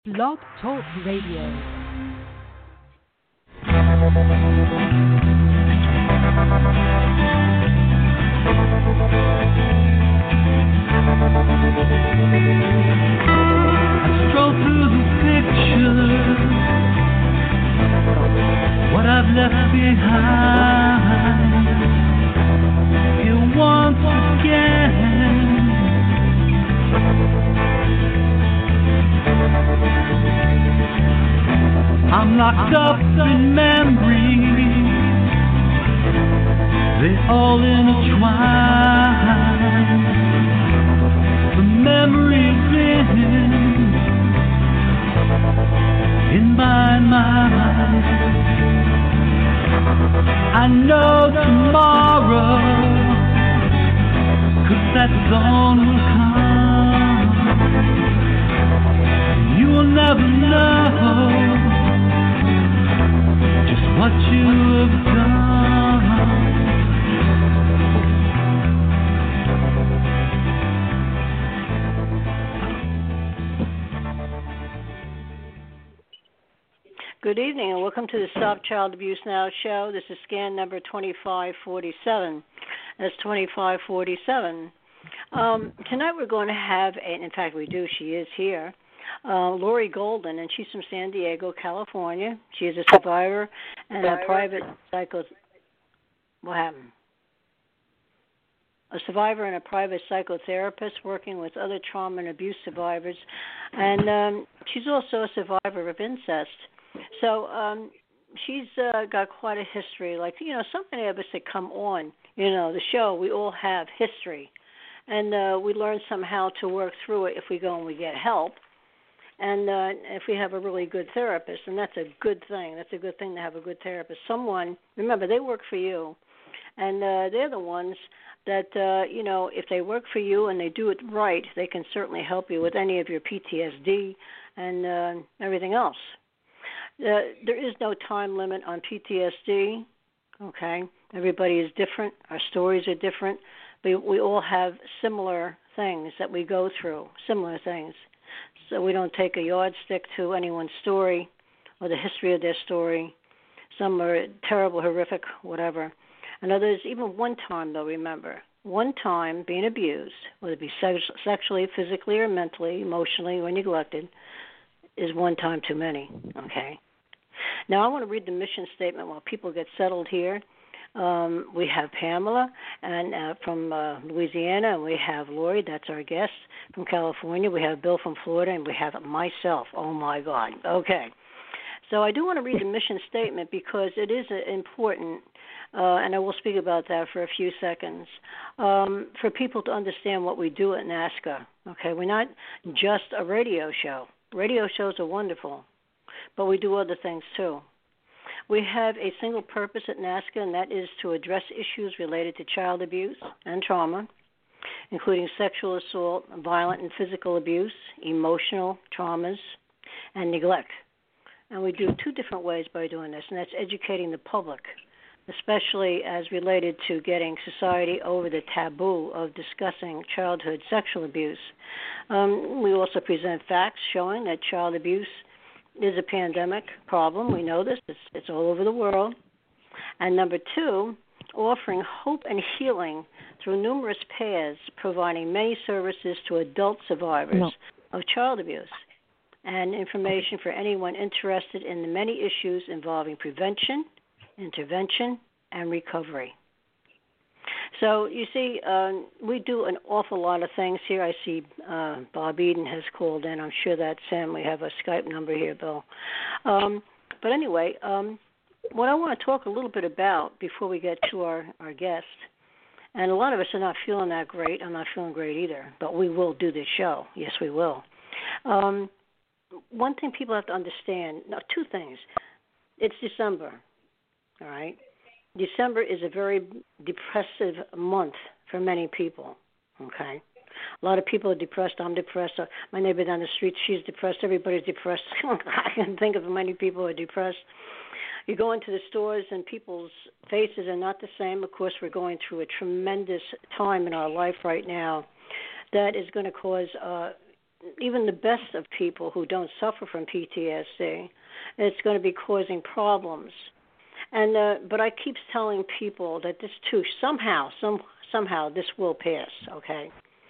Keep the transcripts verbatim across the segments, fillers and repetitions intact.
Blog Talk Radio. Stroll through the pictures, what I've left behind. Here once again, I'm locked up in memories, they all intertwine. The memories in in my mind. I know tomorrow, 'cause that dawn will come. You will never know just what you have done. Good evening and welcome to the Stop Child Abuse Now show. This is scan number twenty-five forty-seven. That's twenty-five forty-seven. Um, tonight we're going to have, and in fact we do, she is here, uh, Lori Golden, and she's from San Diego, California. She is a survivor and a private psycho... What happened? A survivor and a private psychotherapist working with other trauma and abuse survivors. And um, she's also a survivor of incest. So um, she's uh, got quite a history. Like, you know, so many of us that come on, you know, the show, we all have history. And uh, we learn somehow to work through it if we go and we get help. And uh, if we have a really good therapist, and that's a good thing. That's a good thing to have a good therapist. Someone, remember, they work for you. And uh, they're the ones that, uh, you know, if they work for you and they do it right, they can certainly help you with any of your P T S D and uh, everything else. Uh, there is no time limit on P T S D, okay? Everybody is different. Our stories are different. We, we all have similar things that we go through, similar things. So we don't take a yardstick to anyone's story or the history of their story. Some are terrible, horrific, whatever. And others, even one time, though, remember, one time being abused, whether it be sex- sexually, physically, or mentally, emotionally, or neglected, is one time too many, okay? Now, I want to read the mission statement while people get settled here. Um, we have Pamela and uh, from uh, Louisiana, and we have Lori, that's our guest, from California. We have Bill from Florida, and we have myself. Oh, my God. Okay. So I do want to read the mission statement because it is uh, important, uh, and I will speak about that for a few seconds, um, for people to understand what we do at NAASCA. Okay, we're not just a radio show. Radio shows are wonderful, but we do other things too. We have a single purpose at NAASCA, and that is to address issues related to child abuse and trauma, including sexual assault, violent and physical abuse, emotional traumas, and neglect. And we do two different ways by doing this, and that's educating the public, especially as related to getting society over the taboo of discussing childhood sexual abuse. Um, we also present facts showing that child abuse is a pandemic problem. We know this. It's, it's all over the world. And number two, offering hope and healing through numerous paths, providing many services to adult survivors no. of child abuse, and information for anyone interested in the many issues involving prevention, intervention, and recovery. So, you see, uh, we do an awful lot of things here. I see uh, Bob Eden has called in. I'm sure that's him. We have a Skype number here, Bill. Um, but anyway, um, what I want to talk a little bit about before we get to our, our guest, and a lot of us are not feeling that great. I'm not feeling great either, but we will do this show. Yes, we will. Um, one thing people have to understand, no, two things. It's December, all right? December is a very depressive month for many people, okay? A lot of people are depressed. I'm depressed. My neighbor down the street, she's depressed. Everybody's depressed. I can think of many people who are depressed. You go into the stores and people's faces are not the same. Of course, we're going through a tremendous time in our life right now that is going to cause uh, even the best of people who don't suffer from P T S D, it's going to be causing problems. And uh, but I keep telling people that this too somehow, some somehow this will pass. Okay,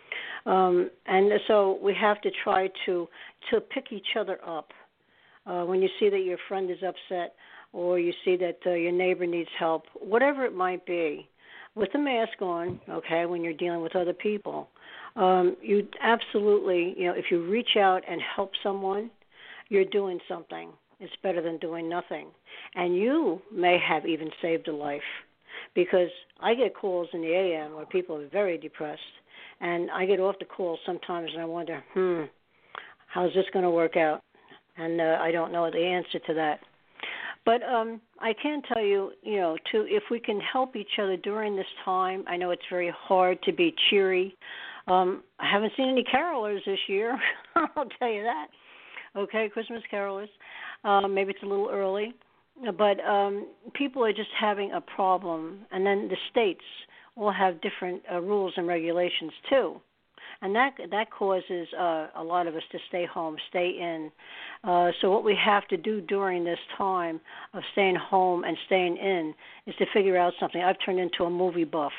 um, and so we have to try to to pick each other up uh, when you see that your friend is upset or you see that uh, your neighbor needs help, whatever it might be, with the mask on. Okay, when you're dealing with other people, um, you absolutely, you know, if you reach out and help someone, you're doing something. It's better than doing nothing. And you may have even saved a life, because I get calls in the A M where people are very depressed, and I get off the call sometimes and I wonder, hmm, how's this going to work out? And uh, I don't know the answer to that. But um, I can tell you, you know, to if we can help each other during this time. I know it's very hard to be cheery. Um, I haven't seen any carolers this year. I'll tell you that. Okay, Christmas carolers. Um, maybe it's a little early, but um, people are just having a problem. And then the states all have different uh, rules and regulations too, and that that causes uh, a lot of us to stay home, stay in. Uh, so what we have to do during this time of staying home and staying in is to figure out something. I've turned into a movie buff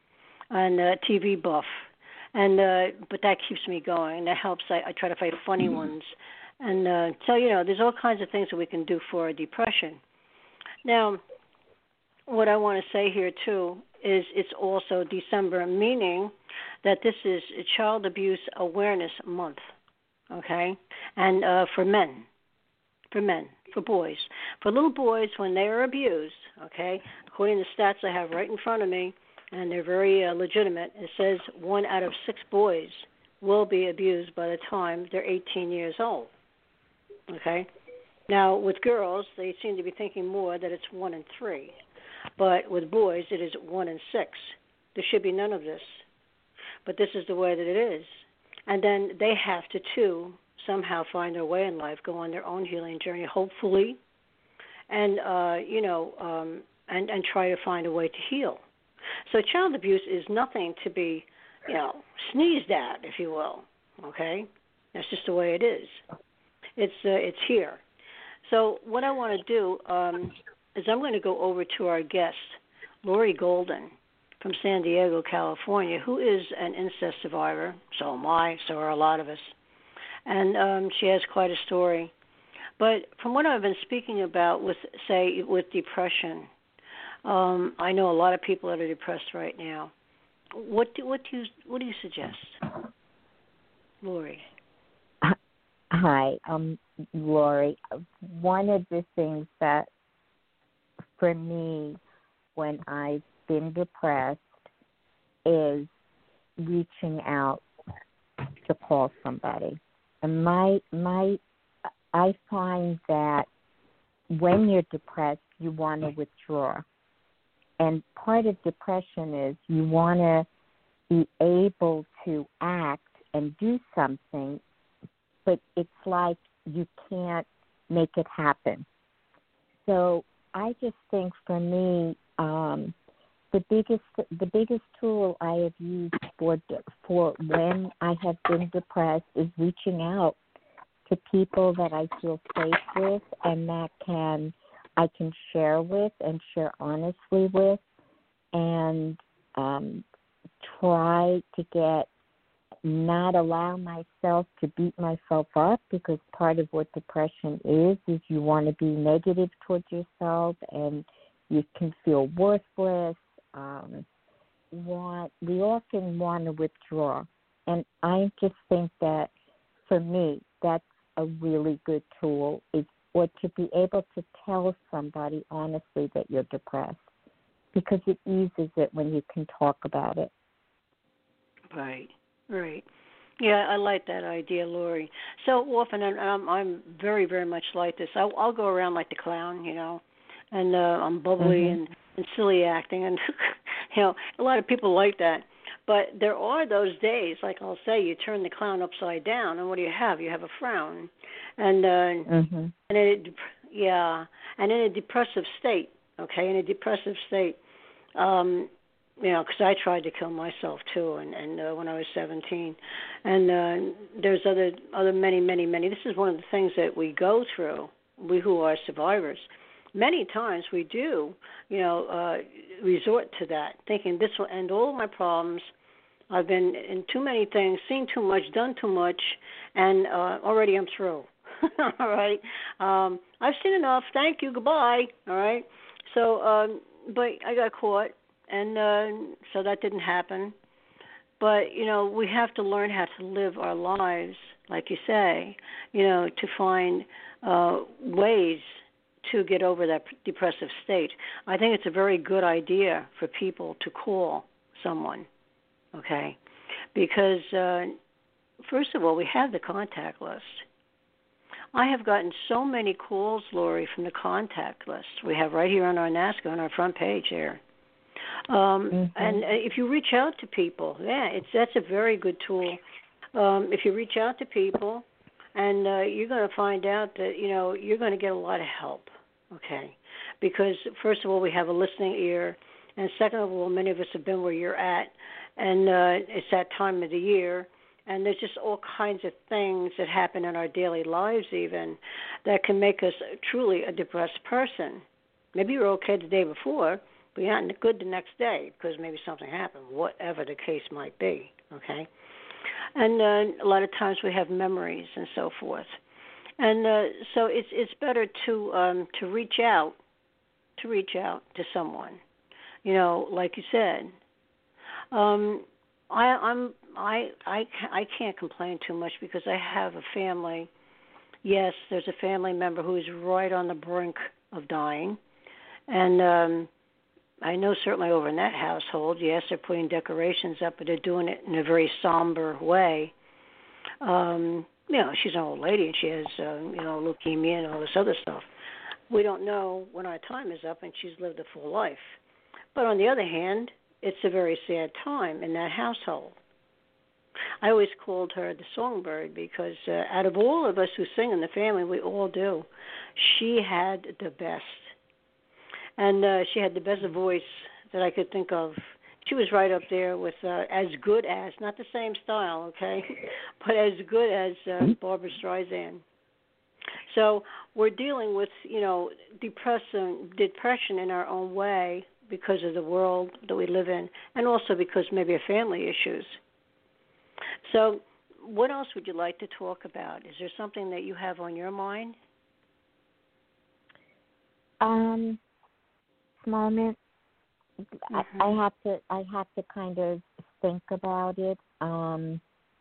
and a T V buff, and uh, but that keeps me going, and that helps. I, I try to find funny ones. And uh, so, you know, there's all kinds of things that we can do for depression. Now, what I want to say here, too, is it's also December, meaning that this is Child Abuse Awareness Month, okay? And uh, for men, for men, for boys. For little boys, when they are abused, okay, according to the stats I have right in front of me, and they're very uh, legitimate, it says one out of six boys will be abused by the time they're eighteen years old. Okay. Now, with girls, they seem to be thinking more that it's one in three. But with boys, it is one in six. There should be none of this. But this is the way that it is. And then they have to, too, somehow find their way in life, go on their own healing journey, hopefully, and, uh, you know, um, and, and try to find a way to heal. So child abuse is nothing to be, you know, sneezed at, if you will. Okay? That's just the way it is. It's uh, it's here. So what I want to do um, is I'm going to go over to our guest, Lori Golden from San Diego, California, who is an incest survivor. So am I. So are a lot of us. And um, she has quite a story. But from what I've been speaking about with, say, with depression, um, I know a lot of people that are depressed right now. What do, what do you what do you suggest, Lori? Hi, um, Lori. One of the things that, for me, when I've been depressed, is reaching out to call somebody. And my my, I find that when you're depressed, you want to withdraw. And part of depression is you want to be able to act and do something, but it's like you can't make it happen. So I just think for me, um, the biggest the biggest tool I have used for for when I have been depressed is reaching out to people that I feel safe with and that can I can share with and share honestly with, and um, try to get. Not allow myself to beat myself up, because part of what depression is is you want to be negative towards yourself and you can feel worthless. Um, want we often want to withdraw, and I just think that for me that's a really good tool, is or to be able to tell somebody honestly that you're depressed, because it eases it when you can talk about it. Right. Right. Yeah, I like that idea, Lori. So often, and I'm, I'm very, very much like this. I'll, I'll go around like the clown, you know, and uh, I'm bubbly Mm-hmm. and, and silly acting, and you know, a lot of people like that. But there are those days, like I'll say, you turn the clown upside down, and what do you have? You have a frown, and uh, Mm-hmm. and it, yeah, and in a depressive state, okay, in a depressive state. Um, you know, because I tried to kill myself too, and and uh, when I was seventeen, and uh, there's other other many many many. This is one of the things that we go through. We who are survivors, many times we do, you know, uh, resort to that, thinking this will end all of my problems. I've been in too many things, seen too much, done too much, and uh, already I'm through. All right, um, I've seen enough. Thank you. Goodbye. All right. So, um, but I got caught. And uh, so that didn't happen. But, you know, we have to learn how to live our lives, like you say, you know, to find uh, ways to get over that depressive state. I think it's a very good idea for people to call someone, okay? Because, uh, first of all, we have the contact list. I have gotten so many calls, Lori, from the contact list we have right here on our NASCO on our front page here. Um, mm-hmm. And if you reach out to people, yeah, it's that's a very good tool. Um, if you reach out to people, and uh, you're going to find out that, you know, you're going to get a lot of help, okay? Because, first of all, we have a listening ear, and second of all, many of us have been where you're at, and uh, it's that time of the year, and there's just all kinds of things that happen in our daily lives even that can make us truly a depressed person. Maybe you were okay the day before, but you're not good the next day because maybe something happened, whatever the case might be, okay? And uh, a lot of times we have memories and so forth. And uh, so it's it's better to um, to reach out, to reach out to someone, you know, like you said. Um, I, I'm I I I can't complain too much because I have a family. Yes, there's a family member who is right on the brink of dying, and um, I know certainly over in that household, yes, they're putting decorations up, but they're doing it in a very somber way. Um, you know, she's an old lady and she has, uh, you know, leukemia and all this other stuff. We don't know when our time is up and she's lived a full life. But on the other hand, it's a very sad time in that household. I always called her the songbird because uh, out of all of us who sing in the family, we all do, she had the best. And uh, she had the best voice that I could think of. She was right up there with uh, as good as, not the same style, okay, but as good as uh, Barbra Streisand. So we're dealing with, you know, depression, depression in our own way because of the world that we live in, and also because maybe of family issues. So what else would you like to talk about? Is there something that you have on your mind? Um. Moment, mm-hmm. I, I have to. I have to kind of think about it. Um,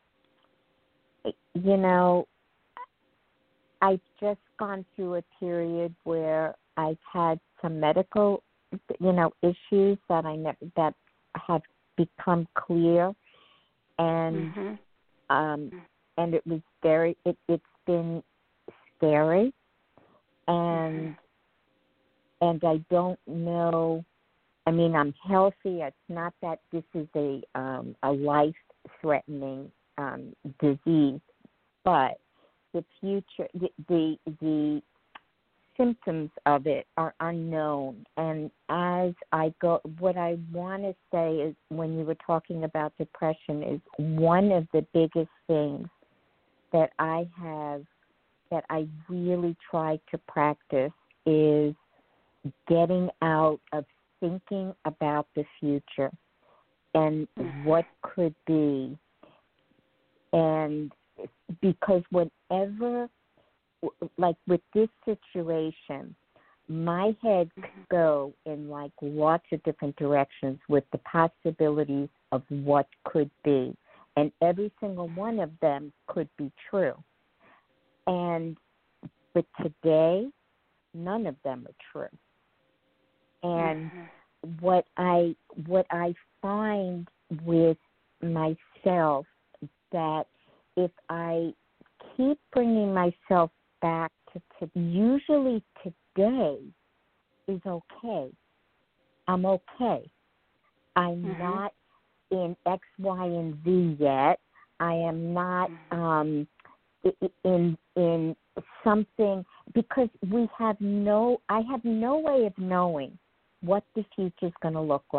you know, I've just gone through a period where I've had some medical, you know, issues that I never that have become clear, and mm-hmm. um, and it was very. It, it's been scary, and. Mm-hmm. And I don't know, I mean, I'm healthy. It's not that this is a um, a life-threatening um, disease, but the future, the, the the symptoms of it are unknown. And as I go, what I want to say is when you were talking about depression is one of the biggest things that I have, that I really try to practice is getting out of thinking about the future and what could be. And because whenever, like with this situation, my head could go in like lots of different directions with the possibilities of what could be. And every single one of them could be true. And, but today, none of them are true. And mm-hmm. what I what I find with myself, that if I keep bringing myself back to, to usually today is okay. I'm okay. I'm mm-hmm. not in X, Y, and Z yet. I am not um, in in something, because we have no. I have no way of knowing what the future is going to look like.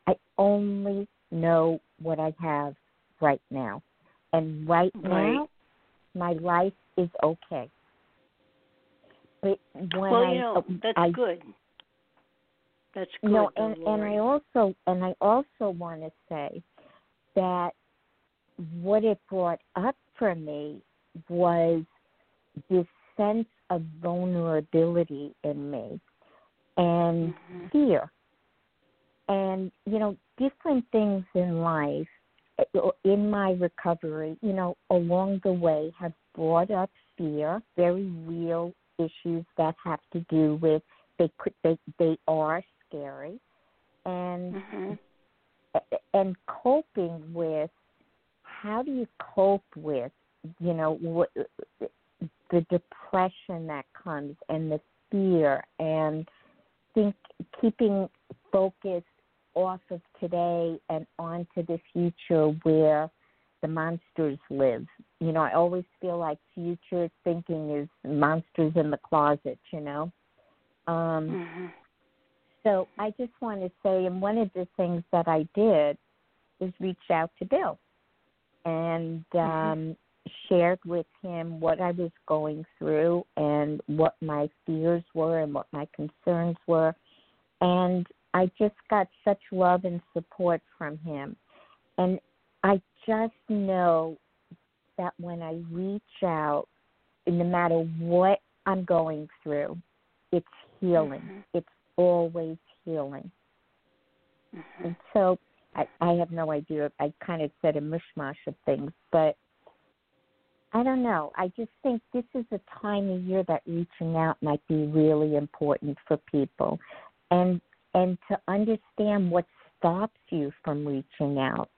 I only know what I have right now. And right, right. now, my life is okay. But when well, I, you know, that's I, good. That's good. No, though, and, and I Lori. also and I also want to say that what it brought up for me was this sense of vulnerability in me and mm-hmm. fear. And, you know, different things in life, in my recovery, you know, along the way have brought up fear, very real issues that have to do with, they could, they, they are scary. And, Mm-hmm. and coping with, how do you cope with, you know, what, the depression that comes and the fear and think keeping focus off of today and onto the future where the monsters live. You know, I always feel like future thinking is monsters in the closet, you know. Um, Mm-hmm. So I just want to say, and one of the things that I did is reach out to Bill and um, mm-hmm. shared with him what I was going through and what my fears were and what my concerns were. And I just got such love and support from him. And I just know that when I reach out, no matter what I'm going through, it's healing. Mm-hmm. It's always healing. Mm-hmm. And so I, I have no idea. I kind of said a mishmash of things, but I don't know. I just think this is a time of year that reaching out might be really important for people. And and to understand what stops you from reaching out.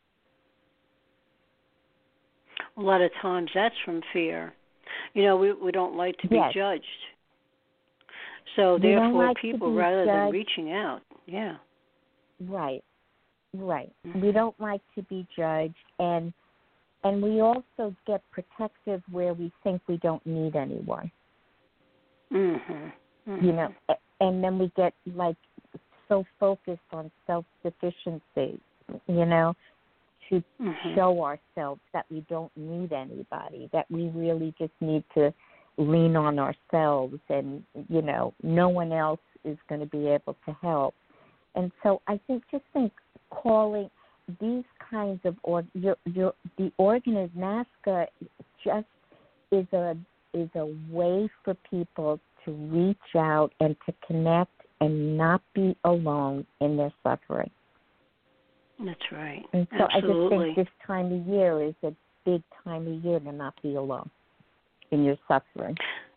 A lot of times that's from fear. You know, we we don't like to be yes. judged. So we therefore, like people, rather judged. than reaching out, yeah. Right, right. Mm-hmm. We don't like to be judged, and and we also get protective where we think we don't need anyone. Mm-hmm. Mm-hmm. You know, and then we get like so focused on self-sufficiency, you know, to mm-hmm. show ourselves that we don't need anybody, that we really just need to lean on ourselves and, you know, no one else is going to be able to help. And so I think, just think calling these kinds of, or your, your, the organism, NAASCA just is a, is a way for people to reach out and to connect and not be alone in their suffering. That's right. And so Absolutely. I just think this time of year is a big time of year to not be alone in your suffering.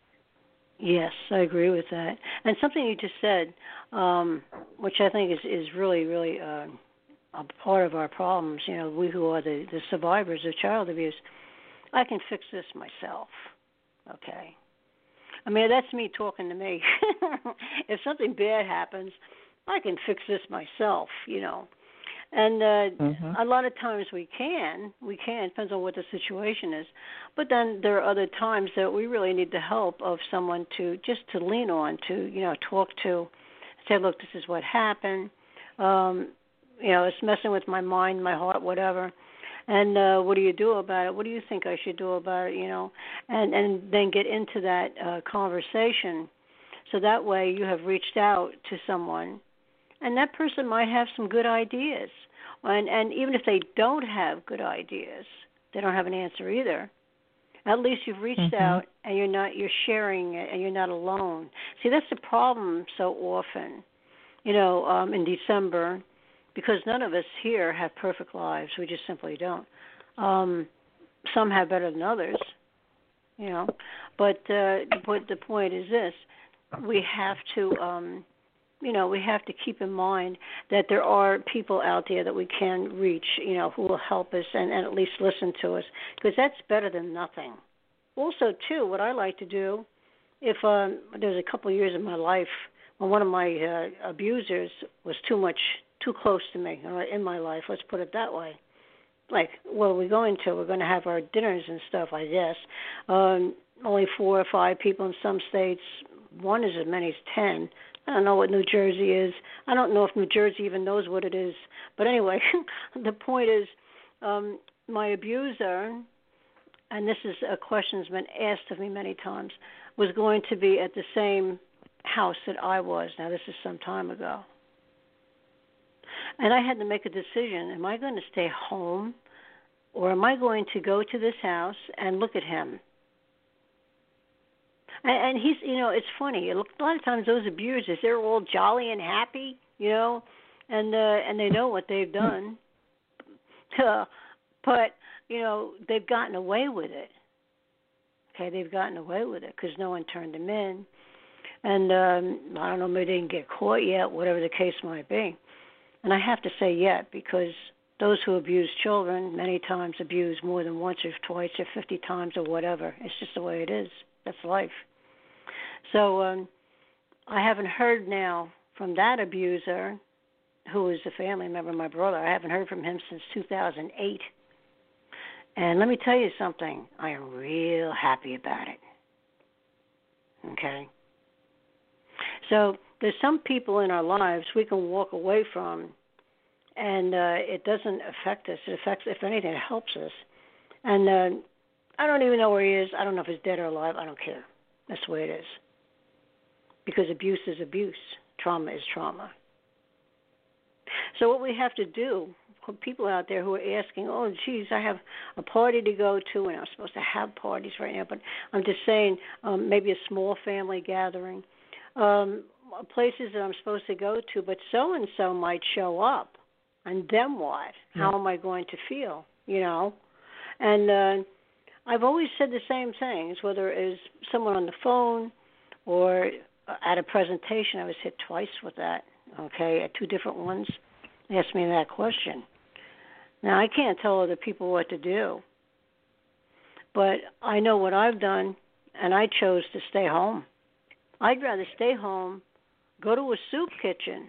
Yes, I agree with that. And something you just said, um, which I think is, is really, really uh, a part of our problems, you know, we who are the, the survivors of child abuse, I can fix this myself, okay? I mean, that's me talking to me. If something bad happens, I can fix this myself, you know. And uh, mm-hmm. a lot of times we can, we can, depends on what the situation is. But then there are other times that we really need the help of someone to, just to lean on, to, you know, talk to, say, look, this is what happened. Um, you know, it's messing with my mind, my heart, whatever. And uh, what do you do about it? What do you think I should do about it, you know? And, and then get into that uh, conversation. So that way you have reached out to someone, and that person might have some good ideas. And, and even if they don't have good ideas, they don't have an answer either, at least you've reached mm-hmm. out and you're not, you're sharing it and you're not alone. See, that's the problem so often, you know, um, in December, because none of us here have perfect lives. We just simply don't. Um, some have better than others, you know. But uh, but the point is this: we have to, um, you know, we have to keep in mind that there are people out there that we can reach, you know, who will help us and, and at least listen to us, because that's better than nothing. Also, too, what I like to do, if um, there's a couple of years in my life when one of my uh, abusers was too much, too close to me or in my life, let's put it that way. Like, what are we going to? We're going to have our dinners and stuff, I guess. Um, only four or five people in some states, one is as many as ten. I don't know what New Jersey is. I don't know if New Jersey even knows what it is. But anyway, the point is, um, my abuser, and this is a question that's been asked of me many times, was going to be at the same house that I was. Now, this is some time ago. And I had to make a decision. Am I going to stay home, or am I going to go to this house and look at him? And, and he's, you know, it's funny. A lot of times those abusers, they're all jolly and happy, you know, and uh, and they know what they've done. But, you know, they've gotten away with it. Okay, they've gotten away with it because no one turned them in. And um, I don't know, maybe they didn't get caught yet, whatever the case might be. And I have to say yet, because those who abuse children many times abuse more than once or twice or fifty times or whatever. It's just the way it is. That's life. So um, I haven't heard now from that abuser, who is a family member of my brother. I haven't heard from him since two thousand eight. And let me tell you something. I am real happy about it. Okay? So there's some people in our lives we can walk away from, and uh, it doesn't affect us. It affects, if anything, it helps us. And uh, I don't even know where he is. I don't know if he's dead or alive. I don't care. That's the way it is. Because abuse is abuse. Trauma is trauma. So what we have to do, for people out there who are asking, oh, geez, I have a party to go to, and I'm supposed to have parties right now, but I'm just saying um, maybe a small family gathering, um, places that I'm supposed to go to, but so-and-so might show up, and then what? How am I going to feel, you know? And uh, I've always said the same things, whether it is someone on the phone or at a presentation. I was hit twice with that, okay, at two different ones. They asked me that question. Now, I can't tell other people what to do, but I know what I've done, and I chose to stay home. I'd rather stay home, go to a soup kitchen,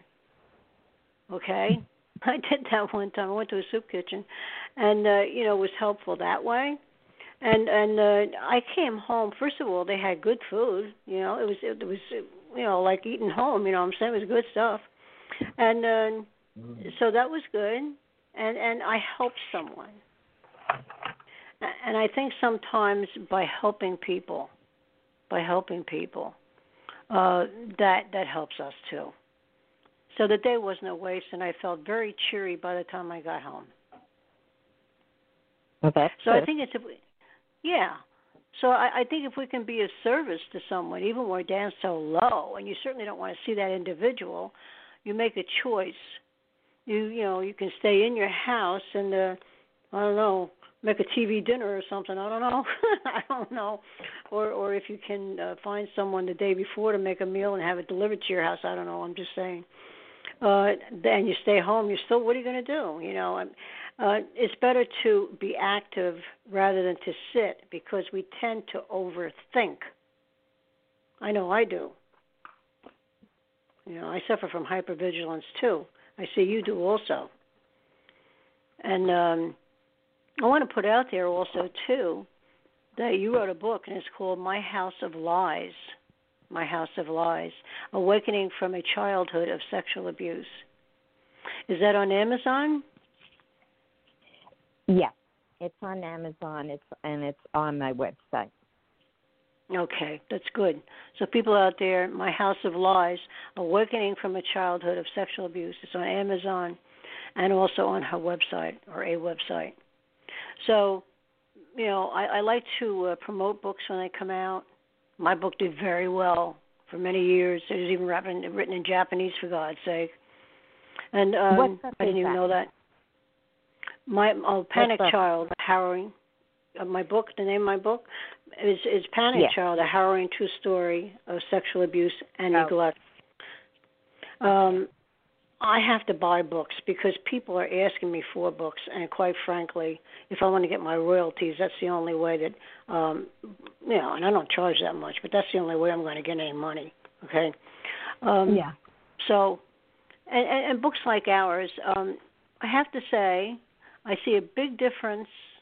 okay? I did that one time. I went to a soup kitchen, and, uh, you know, it was helpful that way. And and uh, I came home. First of all, they had good food. You know, it was it was you know like eating home. You know, what I'm saying, it was good stuff. And uh, so that was good. And and I helped someone. And I think sometimes by helping people, by helping people, uh, that that helps us too. So the day wasn't a waste, and I felt very cheery by the time I got home. Well, that's so good. I think it's a, yeah. So I, I think if we can be of service to someone, even when we're down so low, and you certainly don't want to see that individual, you make a choice. You you know you can stay in your house and uh, I don't know, make a T V dinner or something. I don't know. I don't know. Or or if you can uh, find someone the day before to make a meal and have it delivered to your house. I don't know. I'm just saying. Uh, then you stay home. You're still. What are you going to do? You know. Uh, it's better to be active rather than to sit, because we tend to overthink. I know I do. You know, I suffer from hypervigilance too. I see you do also. And um, I want to put out there also too that you wrote a book, and it's called My House of Lies. My House of Lies: Awakening from a Childhood of Sexual Abuse. Is that on Amazon? Yes, it's on Amazon. It's and it's on my website. Okay, that's good. So people out there, My House of Lies: Awakening from a Childhood of Sexual Abuse. It's on Amazon and also on her website, or a website. So, you know, I, I like to uh, promote books when they come out. My book did very well for many years. It was even written, written in Japanese, for God's sake. And um, I didn't even know that. My oh, Panic Child, harrowing. Uh, my book, the name of my book is, is Panic yes. Child: A Harrowing True Story of Sexual Abuse and oh. Neglect. Um, I have to buy books because people are asking me for books, and quite frankly, if I want to get my royalties, that's the only way that, um, you know, and I don't charge that much, but that's the only way I'm going to get any money, okay? Um, yeah. So, and, and, and books like ours, um, I have to say, I see a big difference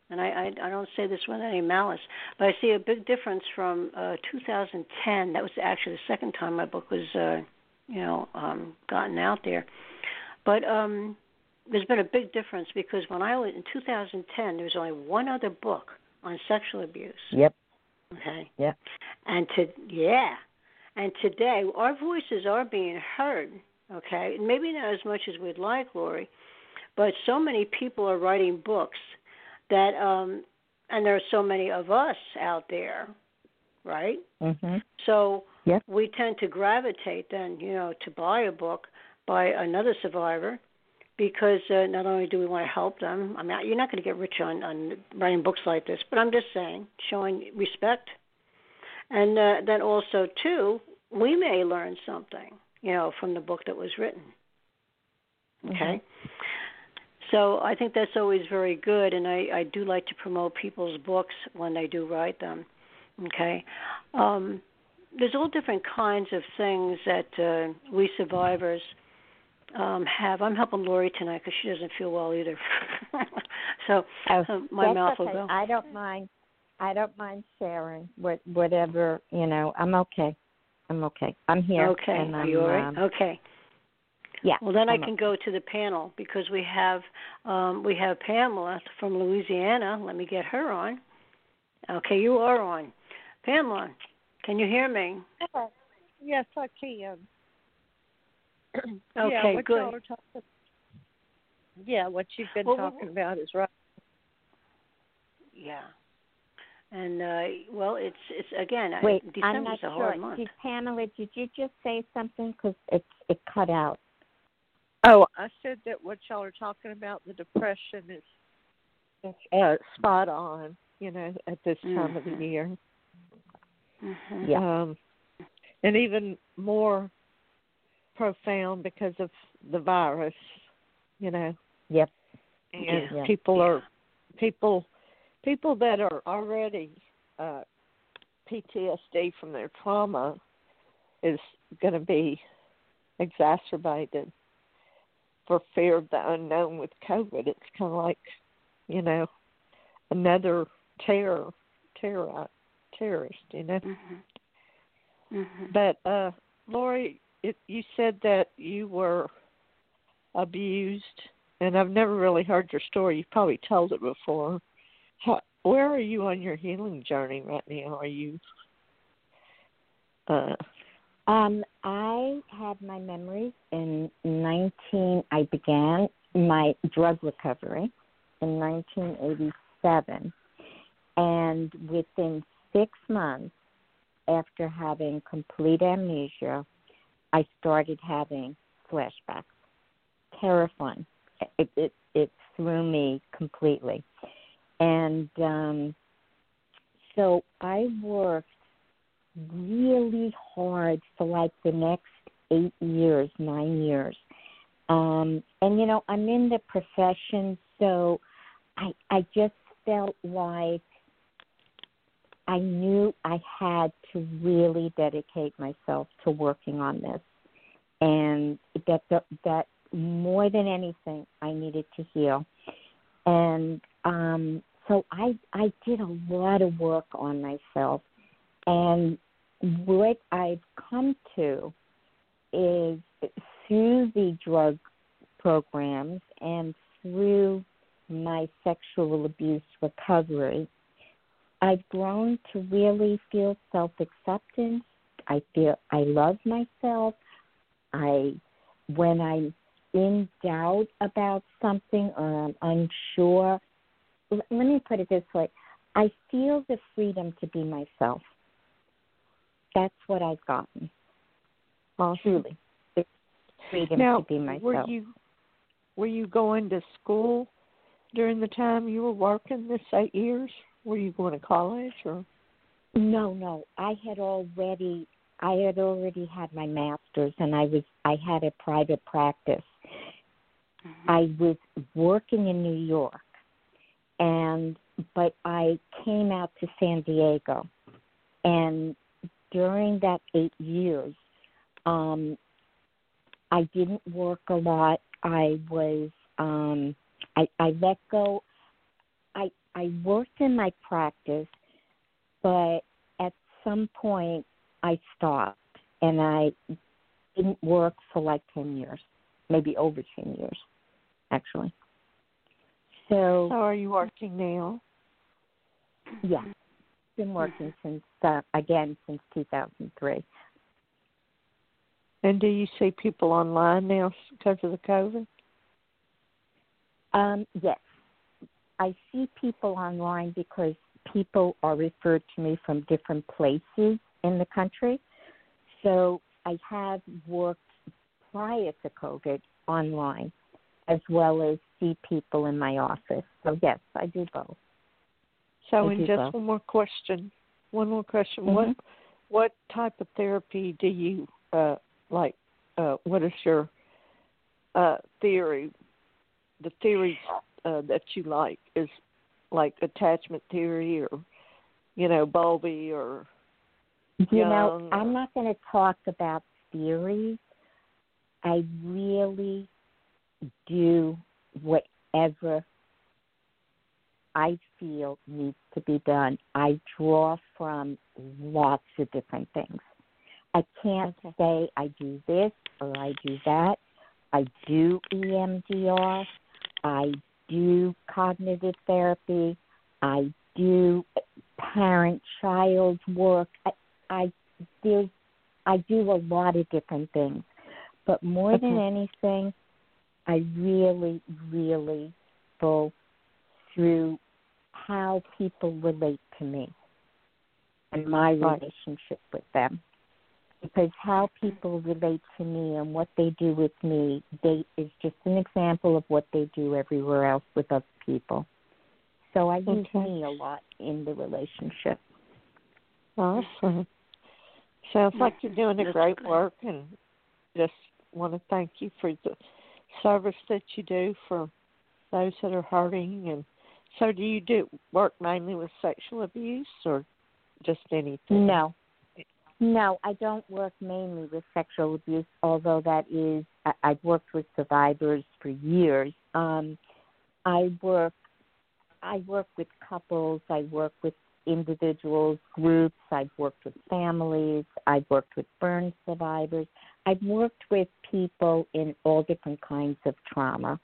and I, I, I don't say this with any malice, but I see a big difference from uh, two thousand ten. That was actually the second time my book was, uh, you know, um, gotten out there. But um, there's been a big difference because when I was in two thousand ten, there was only one other book on sexual abuse. Yep. Okay. Yep. And to yeah, and today our voices are being heard. Okay, maybe not as much as we'd like, Lori, but so many people are writing books that, um, and there are so many of us out there, right? Mm-hmm. So yep. we tend to gravitate then, you know, to buy a book by another survivor because uh, not only do we want to help them, I mean, you're not going to get rich on, on writing books like this, but I'm just saying, showing respect. And uh, then also, too, we may learn something, you know, from the book that was written. Okay? Mm-hmm. So I think that's always very good, and I, I do like to promote people's books when they do write them. Okay? Um, there's all different kinds of things that uh, we survivors um, have. I'm helping Lori tonight because she doesn't feel well either. so oh, uh, my mouth okay. will go. I don't mind. I don't mind sharing what, whatever, you know. I'm okay. I'm okay. I'm here. Okay. And Are I'm, you all right? um, Okay. Yeah. Well, then I'm I can okay. go to the panel because we have um, we have Pamela from Louisiana. Let me get her on. Okay, you are on. Pamela, can you hear me? Yes, I can. Okay, yeah, what good. Y'all are talking, yeah, what you've been well, talking about is right. Yeah. And uh, well, it's it's again. Wait, December's I'm not a sure. hard month. Did, Pamela, did you just say something? Because it it cut out. Oh, I said that what y'all are talking about, the depression, is, is uh, spot on. You know, at this time mm-hmm. of the year. Mm-hmm. Yeah. Um, and even more profound because of the virus. You know. Yep. And yeah. people yeah. are people. People that are already uh, P T S D from their trauma is going to be exacerbated for fear of the unknown with COVID. It's kind of like, you know, another terror, terror, terrorist, you know. Mm-hmm. Mm-hmm. But, uh, Lori, it, you said that you were abused, and I've never really heard your story. You've probably told it before. How, where are you on your healing journey right now? Are you? Uh, um, I had my memories in nineteen. I began my drug recovery in nineteen eighty-seven, and within six months after having complete amnesia, I started having flashbacks. Terrifying. It it, it threw me completely. And um, so I worked really hard for like the next eight years, nine years. Um, and, you know, I'm in the profession, so I, I just felt like I knew I had to really dedicate myself to working on this. And that, that, that more than anything, I needed to heal. And um, so I I did a lot of work on myself, and what I've come to is through the drug programs and through my sexual abuse recovery, I've grown to really feel self-acceptance. I feel I love myself. I when I'm in doubt about something or I'm unsure, let me put it this way. I feel the freedom to be myself. That's what I've gotten. Awesome. Truly. The freedom now, to be myself. Were you, were you going to school during the time you were working this eight years? Were you going to college or? No, no. I had already I had already had my master's, and I was I had a private practice. Mm-hmm. I was working in New York, and but I came out to San Diego, and during that eight years, um, I didn't work a lot. I was um, I, I let go. I I worked in my practice, but at some point I stopped, and I didn't work for like ten years, maybe over ten years, actually. So, so are you working now? Yeah, been working since uh, again since two thousand three. And do you see people online now because of the COVID? Um, yes, I see people online because people are referred to me from different places in the country. So I have worked prior to COVID online, as well as see people in my office. So yes, I do both. So, I in do just both. one more question, one more question. Mm-hmm. What what type of therapy do you uh, like? Uh, what is your uh, theory? The theories uh, that you like is like attachment theory, or you know, Bowlby, or You Young, know, or... I'm not going to talk about theories. I really do whatever I feel needs to be done. I draw from lots of different things. I can't Okay. say I do this or I do that. I do E M D R. I do cognitive therapy. I do parent-child work. I, I there's I do a lot of different things, but more Okay. than anything, I really, really go through how people relate to me and my Right. relationship with them. Because how people relate to me and what they do with me, they is just an example of what they do everywhere else with other people. So I use Okay. me a lot in the relationship. Awesome. Sounds like you're doing a That's great good. work, and just want to thank you for the service that you do for those that are hurting. And so, do you do work mainly with sexual abuse, or just anything? No. No, I don't work mainly with sexual abuse, although that is, I, I've worked with survivors for years. Um, I work, I work with couples, I work with individuals, groups, I've worked with families, I've worked with burn survivors. I've worked with people in all different kinds of trauma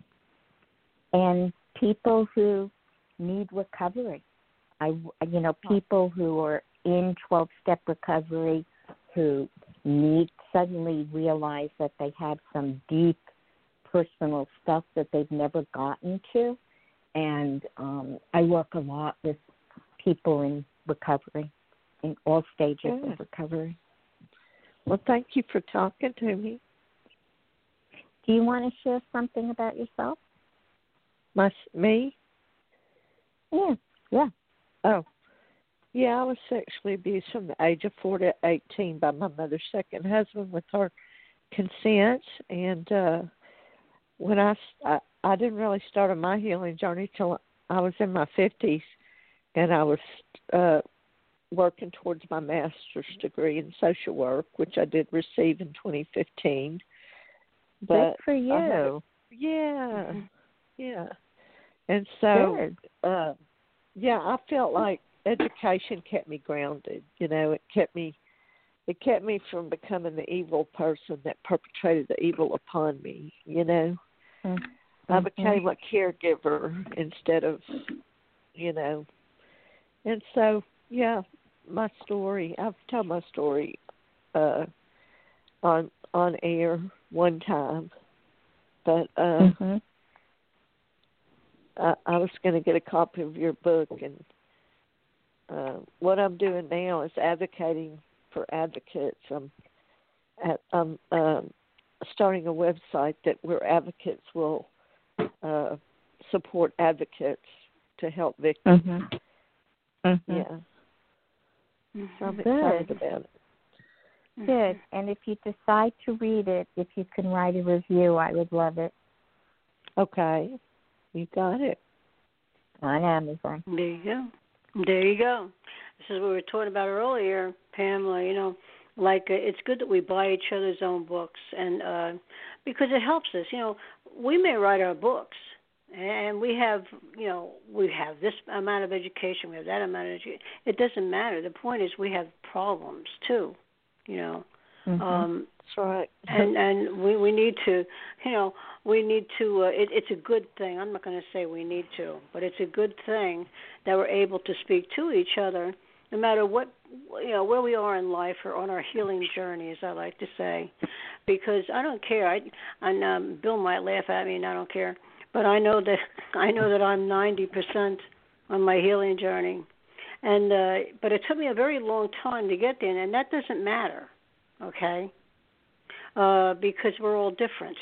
and people who need recovery. I, you know, people who are in twelve-step recovery who need suddenly realize that they have some deep personal stuff that they've never gotten to. And um, I work a lot with people in recovery, in all stages Good. of recovery. Well, thank you for talking to me. Do you want to share something about yourself? My, me? Yeah, yeah. Oh, yeah, I was sexually abused from the age of four to eighteen by my mother's second husband with her consent. And uh, when I, I, I didn't really start on my healing journey till I was in my fifties, and I was uh, working towards my master's degree in social work, which I did receive in twenty fifteen. But Good for you. I had, yeah, mm-hmm. yeah. And so, Good. uh, yeah, I felt like education kept me grounded. You know, it kept me, it kept me from becoming the evil person that perpetrated the evil upon me. You know, mm-hmm. I became a caregiver instead of, you know, and so yeah, my story. I've told my story uh, on on air one time, but uh, mm-hmm. I, I was going to get a copy of your book, and uh, what I'm doing now is advocating for advocates. I'm, at, I'm um, starting a website that where advocates will uh, support advocates to help victims. Mm-hmm. Mm-hmm. Yeah. So I'm Good. excited about it. Good. And if you decide to read it, if you can write a review, I would love it. Okay. You got it. On Amazon. There you go. There you go. This is what we were talking about earlier, Pamela. You know, like uh, it's good that we buy each other's own books, and uh, because it helps us. You know, we may write our books, and we have, you know, we have this amount of education, we have that amount of education. It doesn't matter. The point is we have problems too, you know. Mm-hmm. Um, That's right. and and we we need to, you know, we need to. Uh, it, it's a good thing. I'm not going to say we need to, but it's a good thing that we're able to speak to each other, no matter what, you know, where we are in life or on our healing journey, as I like to say, because I don't care. I and um, Bill might laugh at me, and I don't care, but I know that I know that I'm ninety percent on my healing journey, and uh, but it took me a very long time to get there, and that doesn't matter, okay? Uh, because we're all different.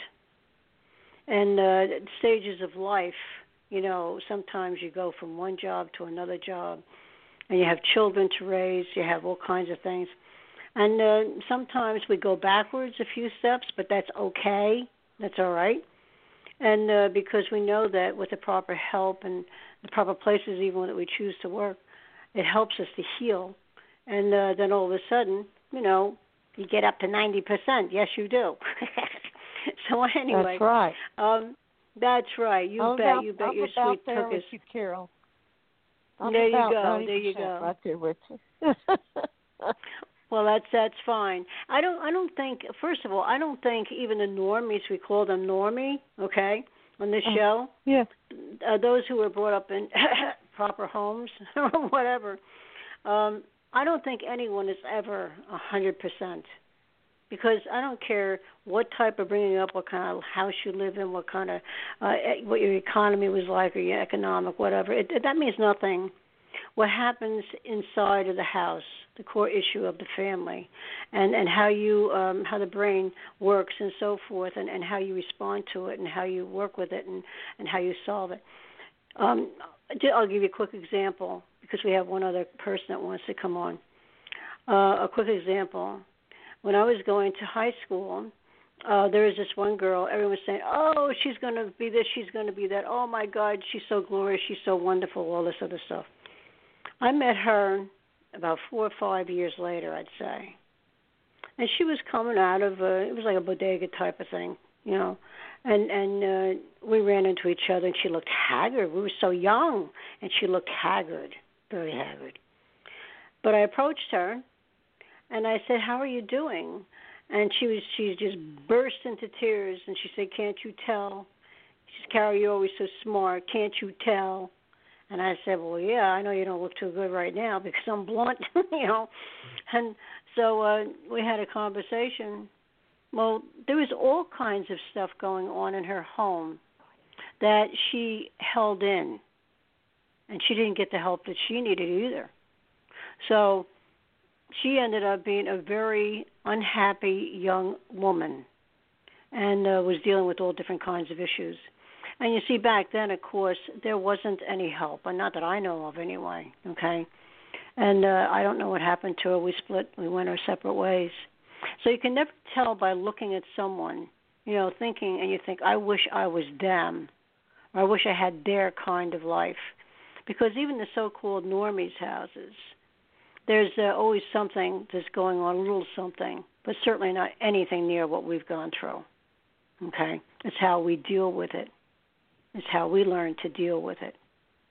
And uh, stages of life, you know, sometimes you go from one job to another job, and you have children to raise, you have all kinds of things. And uh, sometimes we go backwards a few steps, but that's okay. That's all right. And uh, because we know that with the proper help and the proper places even that we choose to work, it helps us to heal. And uh, then all of a sudden, you know, you get up to ninety percent. Yes, you do. So anyway. That's right. Um, that's right. You I'm bet. about, you bet I'm your about sweet there cookies. with you, Carol. I'm There you about go. There you go. Right there with you. Well, that's that's fine. I don't I don't think. First of all, I don't think even the normies, we call them normie, okay, on this uh, show. Yeah. Uh, those who were brought up in proper homes or whatever. Um, I don't think anyone is ever a hundred percent. Because I don't care what type of bringing up, what kind of house you live in, what kind of, uh, what your economy was like, or your economic, whatever. It, that means nothing. What happens inside of the house, the core issue of the family, and and how you, um, how the brain works and so forth, and, and how you respond to it, and how you work with it, and, and how you solve it. Um, I'll give you a quick example because we have one other person that wants to come on. Uh, a quick example. When I was going to high school, uh, there was this one girl, everyone was saying, oh, she's going to be this, she's going to be that. Oh, my God, she's so glorious, she's so wonderful, all this other stuff. I met her about four or five years later, I'd say. And she was coming out of, a, it was like a bodega type of thing, you know. And, and uh, we ran into each other, and she looked haggard. We were so young, and she looked haggard, very haggard. But I approached her. And I said, how are you doing? And she was she just burst into tears, and she said, can't you tell? She said, Carol, you're always so smart. Can't you tell? And I said, well, yeah, I know you don't look too good right now because I'm blunt, you know. And so uh, we had a conversation. Well, there was all kinds of stuff going on in her home that she held in, and she didn't get the help that she needed either. So she ended up being a very unhappy young woman and uh, was dealing with all different kinds of issues. And you see, back then, of course, there wasn't any help, and not that I know of anyway, okay? And uh, I don't know what happened to her. We split. We went our separate ways. So you can never tell by looking at someone, you know, thinking, and you think, I wish I was them, or I wish I had their kind of life. Because even the so-called normies' houses, there's uh, always something that's going on, a little something, but certainly not anything near what we've gone through, okay? It's how we deal with it. It's how we learn to deal with it.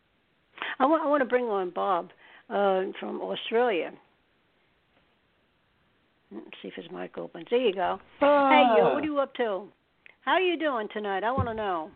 I want, I want to bring on Bob uh, from Australia. Let's see if his mic opens. There you go. Ah. Hey, yo, what are you up to? How are you doing tonight? I want to know.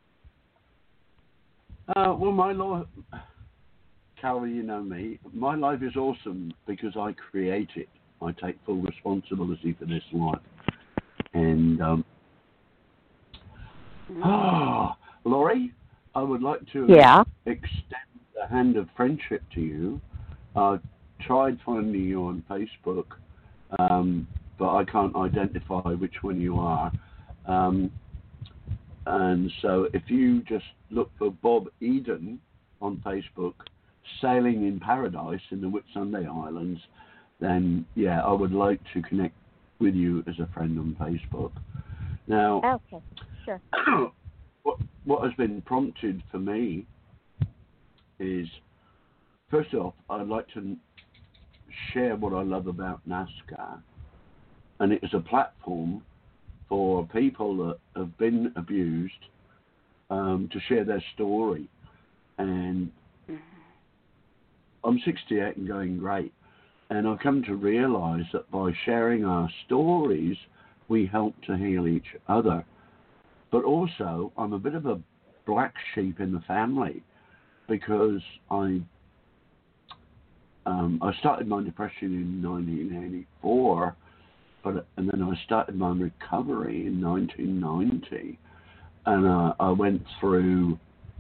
Uh, well, my life, Carol, you know me. My life is awesome because I create it. I take full responsibility for this life. And, um, Mm-hmm. ah, Laurie, I would like to Yeah. extend the hand of friendship to you. I tried finding you on Facebook, um, but I can't identify which one you are. Um, and so if you just look for Bob Eden on Facebook, Sailing in Paradise in the Whitsunday Islands, then, yeah, I would like to connect with you as a friend on Facebook. Now, Okay, sure. what, what has been prompted for me is, first off, I'd like to share what I love about NASCAR. And it is a platform for people that have been abused um, to share their story. And I'm sixty-eight and going great. And I've come to realize that by sharing our stories, we help to heal each other. But also, I'm a bit of a black sheep in the family because I um, I started my depression in nineteen eighty-four, but and then I started my recovery in nineteen ninety, and uh, I went through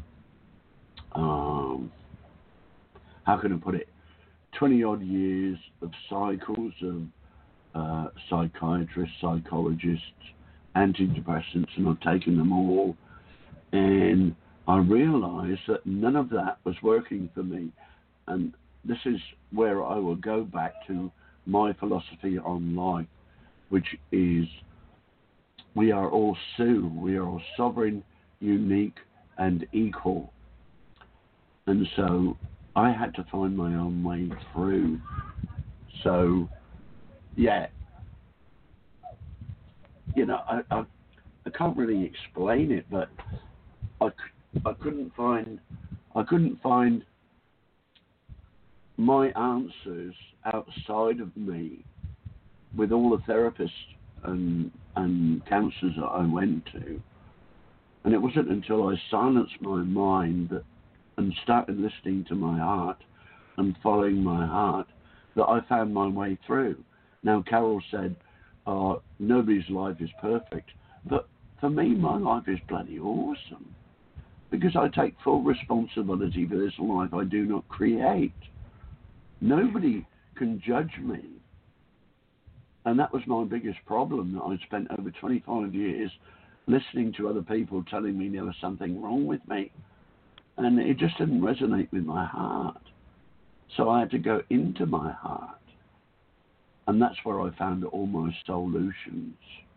um, how can I put it, twenty odd years of cycles of uh, psychiatrists, psychologists, antidepressants, and I've taken them all, and I realized that none of that was working for me. And this is where I will go back to my philosophy on life, which is we are all Sioux, we are all sovereign, unique, and equal. And so I had to find my own way through. So, yeah, you know, I, I, I can't really explain it, but I, I couldn't find, I couldn't find my answers outside of me with all the therapists and and counselors that I went to. And it wasn't until I silenced my mind that, and started listening to my heart and following my heart that I found my way through. Now, Carol said, oh, nobody's life is perfect. But for me, my life is bloody awesome because I take full responsibility for this life I do not create. Nobody can judge me. And that was my biggest problem, that I spent over twenty-five years listening to other people telling me there was something wrong with me. And it just didn't resonate with my heart. So I had to go into my heart. And that's where I found all my solutions.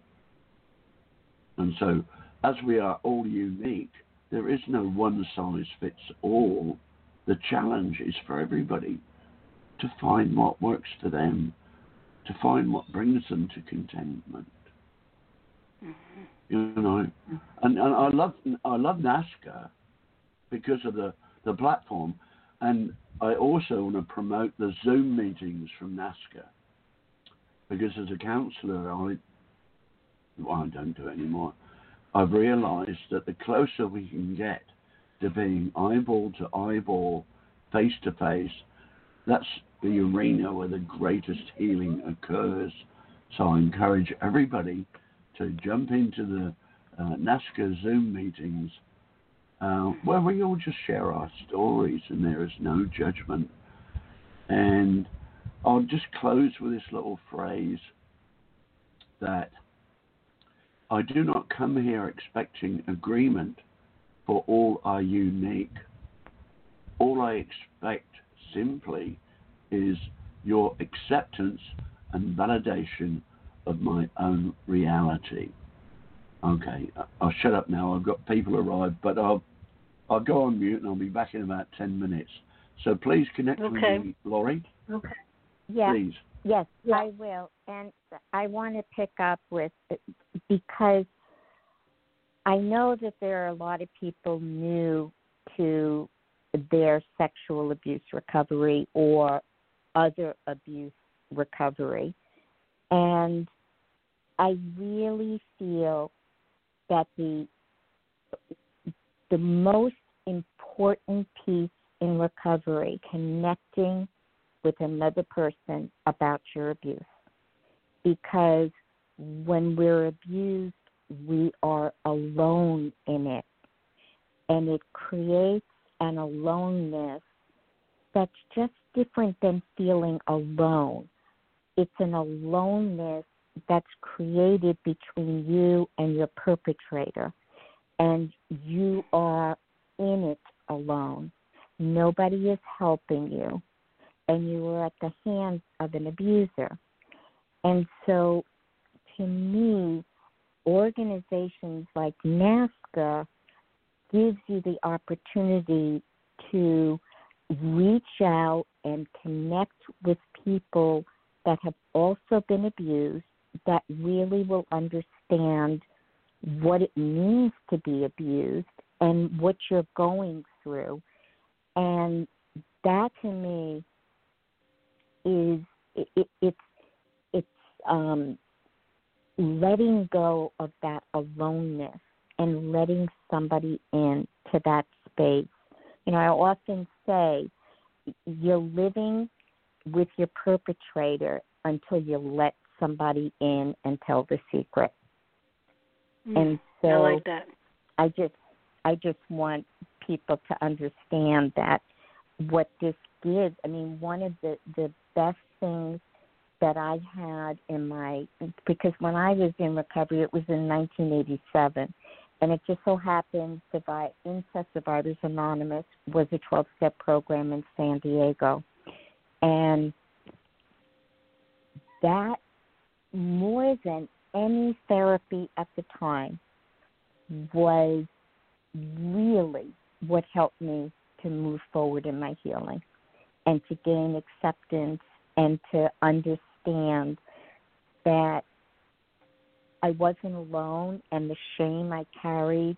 And so, as we are all unique, there is no one size fits all. The challenge is for everybody to find what works for them, to find what brings them to contentment. Mm-hmm. You know, and, and I love I love NASCA because of the, the platform, and I also want to promote the Zoom meetings from NASCA because as a counsellor, I well, I don't do it anymore. I've realised that the closer we can get to being eyeball to eyeball, face to face, that's the arena where the greatest healing occurs. So I encourage everybody to jump into the uh, NASCA Zoom meetings uh, where we all just share our stories and there is no judgment. And I'll just close with this little phrase that I do not come here expecting agreement, for all are unique. All I expect simply is your acceptance and validation of my own reality. Okay, I'll shut up now. I've got people arrived, but I'll I'll go on mute and I'll be back in about ten minutes. So please connect okay. with me, Laurie. Okay. Yes. Please. Yes, yeah. I will. And I want to pick up with, because I know that there are a lot of people new to their sexual abuse recovery or other abuse recovery. And I really feel that the the most important piece in recovery, connecting with another person about your abuse. Because when we're abused, we are alone in it. And it creates an aloneness that's just different than feeling alone. It's an aloneness that's created between you and your perpetrator. And you are in it alone. Nobody is helping you. And you are at the hands of an abuser. And so, to me, organizations like NASCA gives you the opportunity to reach out and connect with people that have also been abused, that really will understand what it means to be abused and what you're going through. And that to me is it, it, it's it's um, letting go of that aloneness and letting somebody in to that space. You know, I often say you're living with your perpetrator until you let somebody in and tell the secret. Mm, and so I like that. I just I just want people to understand that what this gives. I mean, one of the, the best things that I had in my, because when I was in recovery, it was in nineteen eighty-seven, and it just so happened that Incest Survivors Anonymous was a twelve-step program in San Diego. And that, more than any therapy at the time, was really what helped me to move forward in my healing and to gain acceptance and to understand that I wasn't alone, and the shame I carried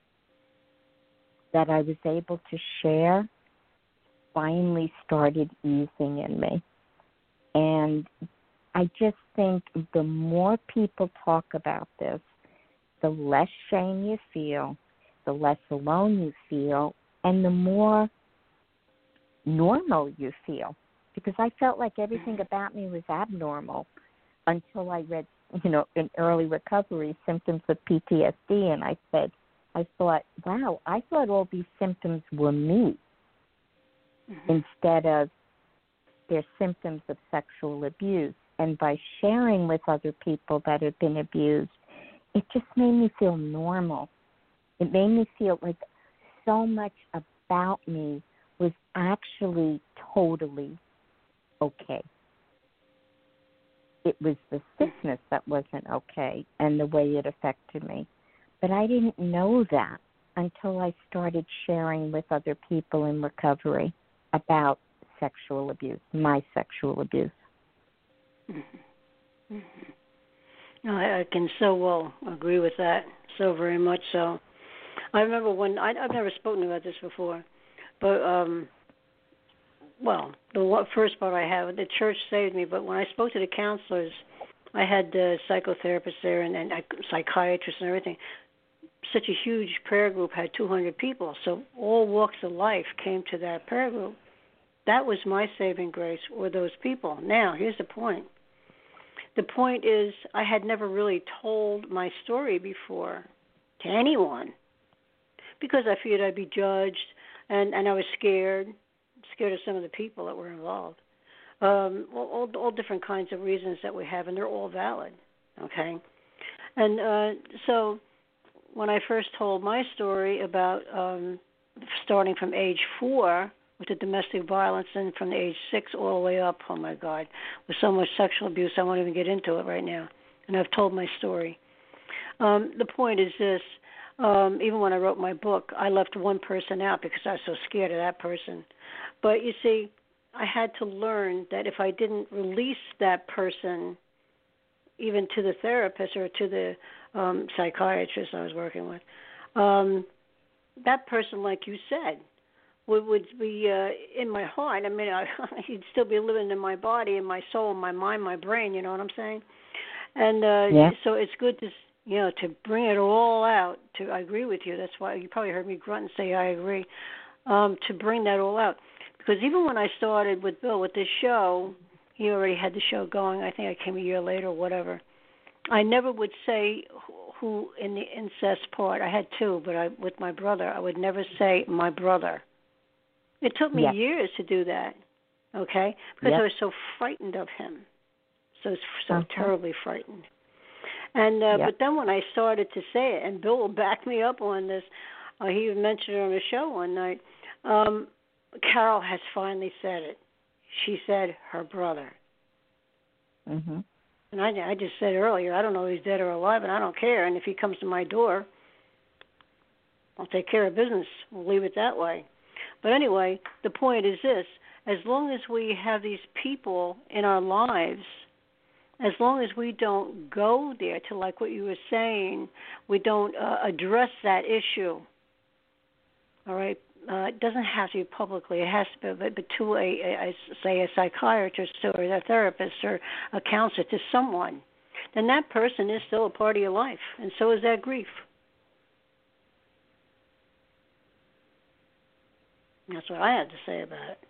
that I was able to share finally started easing in me. And I just think the more people talk about this, the less shame you feel, the less alone you feel, and the more normal you feel. Because I felt like everything about me was abnormal until I read, you know, in early recovery, symptoms of P T S D, and I said, I thought, wow, I thought all these symptoms were me, mm-hmm. instead of they're symptoms of sexual abuse. And by sharing with other people that have been abused, it just made me feel normal. It made me feel like so much about me was actually totally okay. It was the sickness that wasn't okay and the way it affected me. But I didn't know that until I started sharing with other people in recovery about sexual abuse, my sexual abuse. Mm-hmm. Mm-hmm. No, I, I can so well agree with that, so very much so. I remember when, I, I've never spoken about this before, but, um, well, the first part I had, the church saved me, but when I spoke to the counselors, I had the psychotherapists there and, and psychiatrists and everything. Such a huge prayer group, had two hundred people, so all walks of life came to that prayer group. That was my saving grace, were those people. Now, here's the point. The point is, I had never really told my story before to anyone because I feared I'd be judged, and, and I was scared, scared of some of the people that were involved. Um, all, all, all different kinds of reasons that we have, and they're all valid, okay? And uh, so when I first told my story about um, starting from age four with the domestic violence, and from the age six all the way up, oh my God, with so much sexual abuse, I won't even get into it right now. And I've told my story. Um, the point is this, um, even when I wrote my book, I left one person out because I was so scared of that person. But you see, I had to learn that if I didn't release that person, even to the therapist or to the um, psychiatrist I was working with, um, that person, like you said, would, would be uh, in my heart. I mean, I, he'd still be living in my body, in my soul, my mind, my brain, you know what I'm saying? And uh, yeah. so it's good to, you know, to bring it all out. To I agree with you. That's why you probably heard me grunt and say I agree, um, to bring that all out. Because even when I started with Bill with this show, he already had the show going. I think I came a year later or whatever. I never would say who in the incest part. I had two, but I with my brother, I would never say my brother. It took me yep. years to do that, okay, because yep. I was so frightened of him, so so uh-huh. terribly frightened. And uh, yep. but then when I started to say it, and Bill will back me up on this, uh, he mentioned it on the show one night. Um, Carol has finally said it. She said her brother. Mm-hmm. And I, I just said earlier, I don't know if he's dead or alive, and I don't care. And if he comes to my door, I'll take care of business. We'll leave it that way. But anyway, the point is this. As long as we have these people in our lives, as long as we don't go there to, like what you were saying, we don't uh, address that issue, all right, uh, it doesn't have to be publicly. It has to be, but, but to a, a, a, say, a psychiatrist or a therapist or a counselor, to someone, then that person is still a part of your life, and so is that grief. That's what I had to say about it.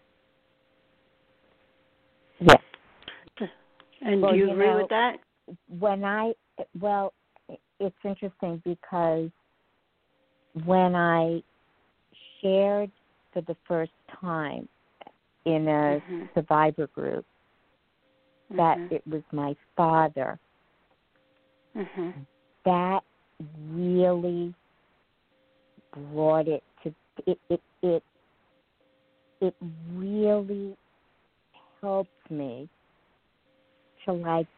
Yes. And well, do you, you agree know, with that? When I, well, it's interesting because when I shared for the first time in a mm-hmm. survivor group that mm-hmm. it was my father, mm-hmm. that really brought it to, it, it, it, it really helped me to, like,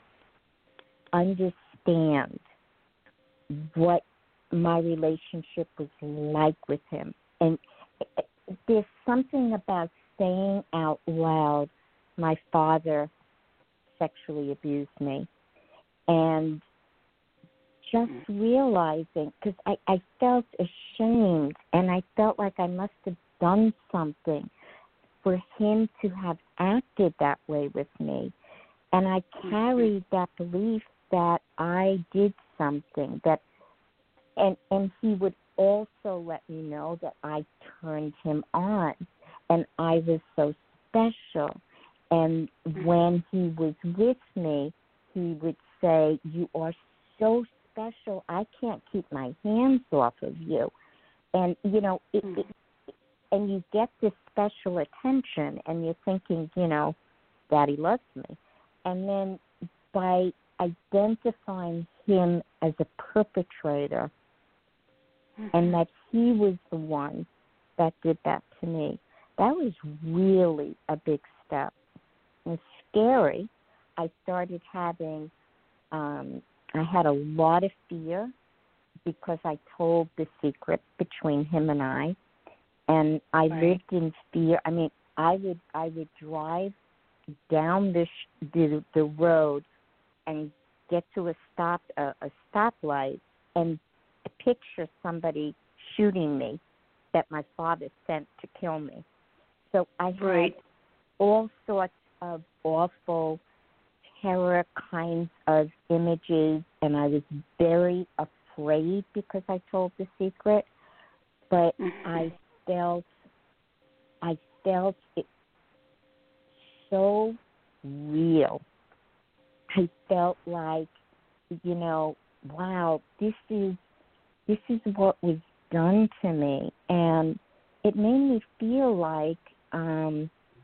understand what my relationship was like with him. And there's something about saying out loud, my father sexually abused me, and just realizing, because I, I felt ashamed, and I felt like I must have done something for him to have acted that way with me. And I carried that belief that I did something, that, and and he would also let me know that I turned him on, and I was so special. And when he was with me, he would say, "You are so special. I can't keep my hands off of you." And you know, it, it, and you get this special attention, and you're thinking, you know, Daddy loves me. And then by identifying him as a perpetrator, mm-hmm. and that he was the one that did that to me, that was really a big step. It was scary. I started having, um, I had a lot of fear because I told the secret between him and I, and I right. lived in fear. I mean, I would I would drive down the sh- the, the road and get to a stop a, a stoplight and picture somebody shooting me that my father sent to kill me. So I had right. all sorts of awful terror kinds of images, and I was very afraid because I told the secret. But mm-hmm. I felt I felt it so real. I felt like, you know, wow, this is this is what was done to me, and it made me feel like um,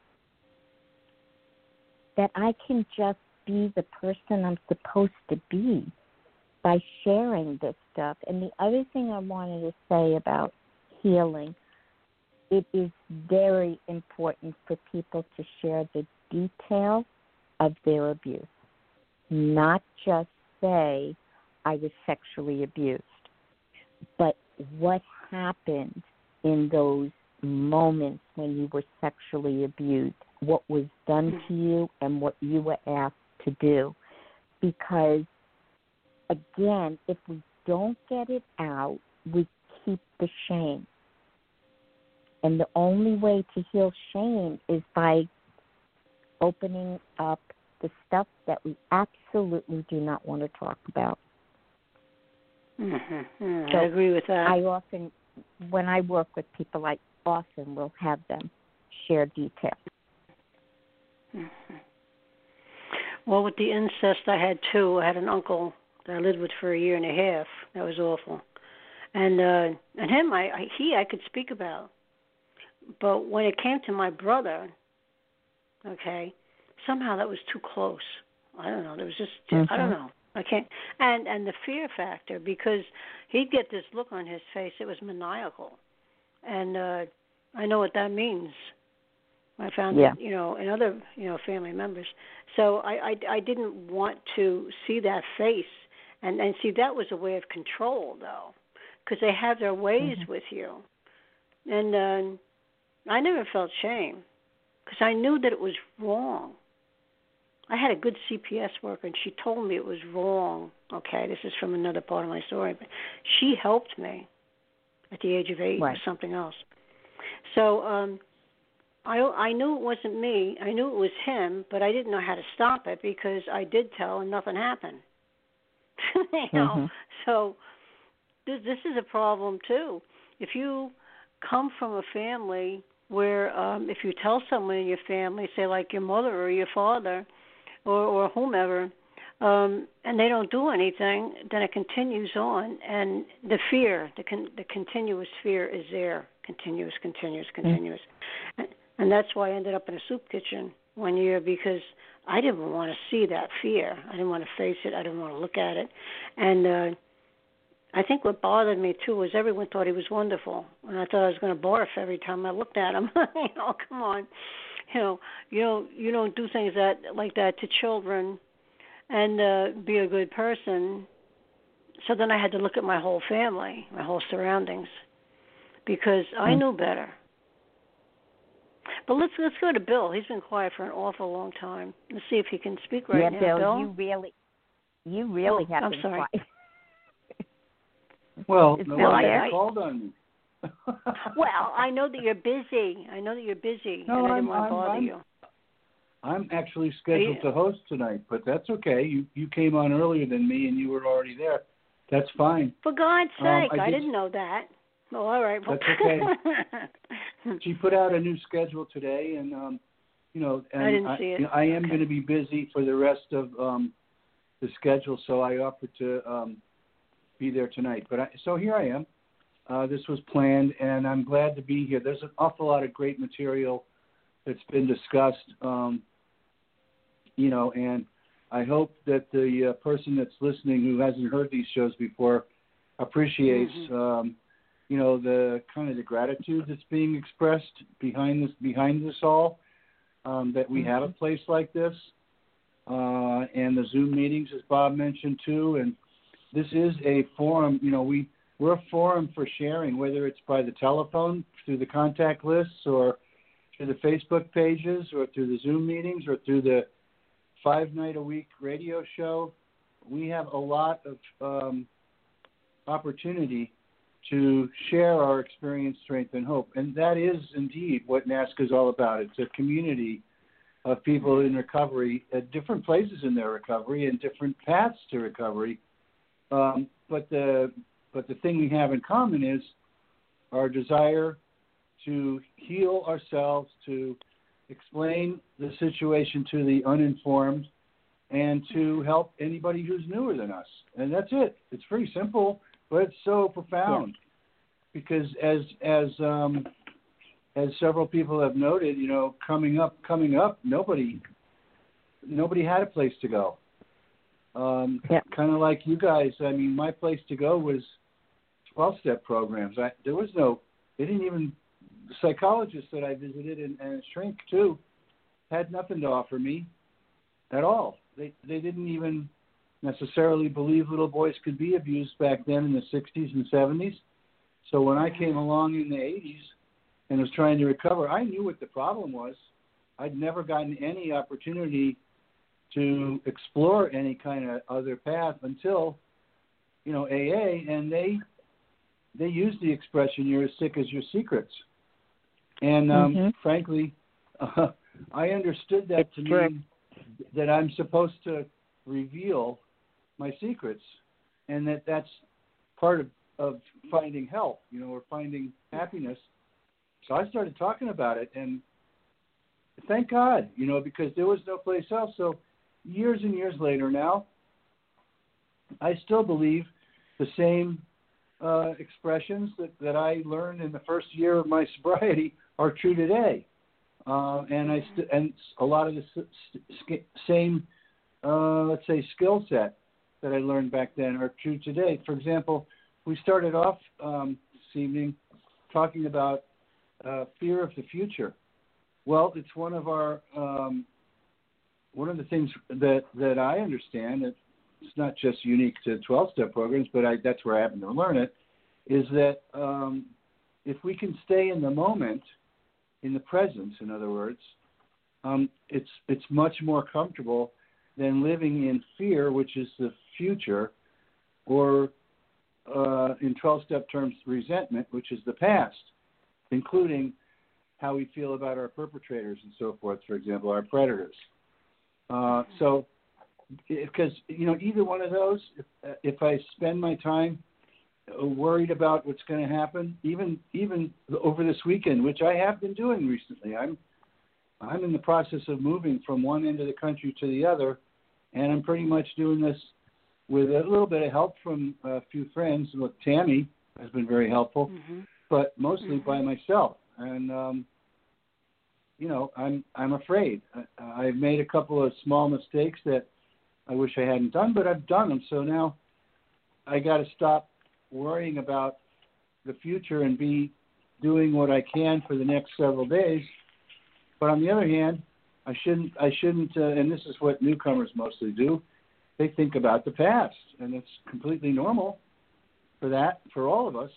that I can just be the person I'm supposed to be by sharing this stuff. And the other thing I wanted to say about healing, it is very important for people to share the detail of their abuse, not just say, I was sexually abused, but what happened in those moments when you were sexually abused, what was done to you and what you were asked to do. Because, again, if we don't get it out, we keep the shame. And the only way to heal shame is by opening up the stuff that we absolutely do not want to talk about. Mm-hmm. Mm, so I agree with that. I often, when I work with people, I often will have them share details. Mm-hmm. Well, with the incest, I had two. I had an uncle that I lived with for a year and a half. That was awful. And uh, and him, I, I he I could speak about. But when it came to my brother, okay, somehow that was too close. I don't know. There was just Mm-hmm. I don't know. I can't. And and the fear factor, because he'd get this look on his face. It was maniacal, and uh, I know what that means. I found yeah. it, you know, in other, you know, family members. So I, I, I didn't want to see that face, and and see that was a way of control, though, because they have their ways mm-hmm. with you, and uh, I never felt shame, because I knew that it was wrong. I had a good C P S worker, and she told me it was wrong. Okay, this is from another part of my story, but she helped me at the age of eight right. or something else. So um, I I knew it wasn't me. I knew it was him, but I didn't know how to stop it because I did tell and nothing happened. you know, mm-hmm. so this this is a problem too. If you come from a family where um, if you tell someone in your family, say like your mother or your father or, or whomever, um, and they don't do anything, then it continues on, and the fear, the con- the continuous fear is there, continuous, continuous, continuous, mm-hmm. and, and that's why I ended up in a soup kitchen one year because I didn't want to see that fear. I didn't want to face it. I didn't want to look at it, and uh, I think what bothered me too was everyone thought he was wonderful, and I thought I was going to barf every time I looked at him. you know, come on, you know, you don't you don't do things that like that to children, and uh, be a good person. So then I had to look at my whole family, my whole surroundings, because I mm-hmm. knew better. But let's let's go to Bill. He's been quiet for an awful long time. Let's see if he can speak right yeah, now. Bill, Bill, you really, you really oh, have I'm been sorry. quiet. Well, It's nobody I, I, called on me. Well, I know that you're busy. I know that you're busy, No, and I I'm, didn't want to I'm, bother I'm, you. I'm actually scheduled you. to host tonight, but that's okay. You you came on earlier than me, and you were already there. That's fine. For God's Um, sake, I I, did, didn't know that. Oh, all right. That's okay. She put out a new schedule today, and um, you know, and I didn't I, see it. you know, I am Okay. going to be busy for the rest of um, the schedule, so I offered to um, be there tonight. But I, so here I am. Uh, this was planned, and I'm glad to be here. There's an awful lot of great material that's been discussed, um, you know, and I hope that the uh, person that's listening who hasn't heard these shows before appreciates, mm-hmm. um, you know, the kind of the gratitude that's being expressed behind this, behind this all, um, that we mm-hmm. have a place like this, uh, and the Zoom meetings, as Bob mentioned too, and this is a forum. You know, we we're a forum for sharing, whether it's by the telephone through the contact lists, or through the Facebook pages, or through the Zoom meetings, or through the five night a week radio show. We have a lot of um, opportunity to share our experience, strength, and hope. And that is indeed what NAASCA is all about. It's a community of people in recovery at different places in their recovery and different paths to recovery. Um, but the but the thing we have in common is our desire to heal ourselves, to explain the situation to the uninformed, and to help anybody who's newer than us. And that's it. It's pretty simple, but it's so profound. Yeah. Because as as um, as several people have noted, you know, coming up, coming up, nobody nobody had a place to go. Um, yeah. Kind of like you guys. I mean, my place to go was twelve-step programs. I, there was no. They didn't even. The psychologists that I visited and, and shrink too had nothing to offer me at all. They they didn't even necessarily believe little boys could be abused back then in the sixties and seventies. So when I came along in the eighties and was trying to recover, I knew what the problem was. I'd never gotten any opportunity to explore any kind of other path until, you know, A A, and they they used the expression, "You're as sick as your secrets." And um, mm-hmm. frankly, uh, I understood that it's to true. mean that I'm supposed to reveal my secrets, and that that's part of, of finding health, you know, or finding happiness. So I started talking about it, and thank God, you know, because there was no place else. So years and years later now, I still believe the same uh, expressions that, that I learned in the first year of my sobriety are true today. Uh, and I st- and a lot of the s- s- same, uh, let's say, skill set that I learned back then are true today. For example, we started off um, this evening talking about uh, fear of the future. Well, it's one of our um, one of the things that, that I understand. That it's not just unique to twelve-step programs, but I, that's where I happen to learn it. Is that um, if we can stay in the moment, in the presence, in other words, um, it's it's much more comfortable than living in fear, which is the future, or uh, in twelve-step terms, resentment, which is the past, including how we feel about our perpetrators and so forth, for example, our predators. Uh, so, because, you know, either one of those, if, if I spend my time worried about what's going to happen, even even over this weekend, which I have been doing recently, I'm I'm in the process of moving from one end of the country to the other, and I'm pretty much doing this with a little bit of help from a few friends. Look, Tammy has been very helpful, mm-hmm. but mostly mm-hmm. by myself. And um, you know, I'm I'm afraid. I, I've made a couple of small mistakes that I wish I hadn't done, but I've done them. So now I got to stop worrying about the future and be doing what I can for the next several days. But on the other hand, I shouldn't. I shouldn't. Uh, and this is what newcomers mostly do. They think about the past, and it's completely normal for that for all of us.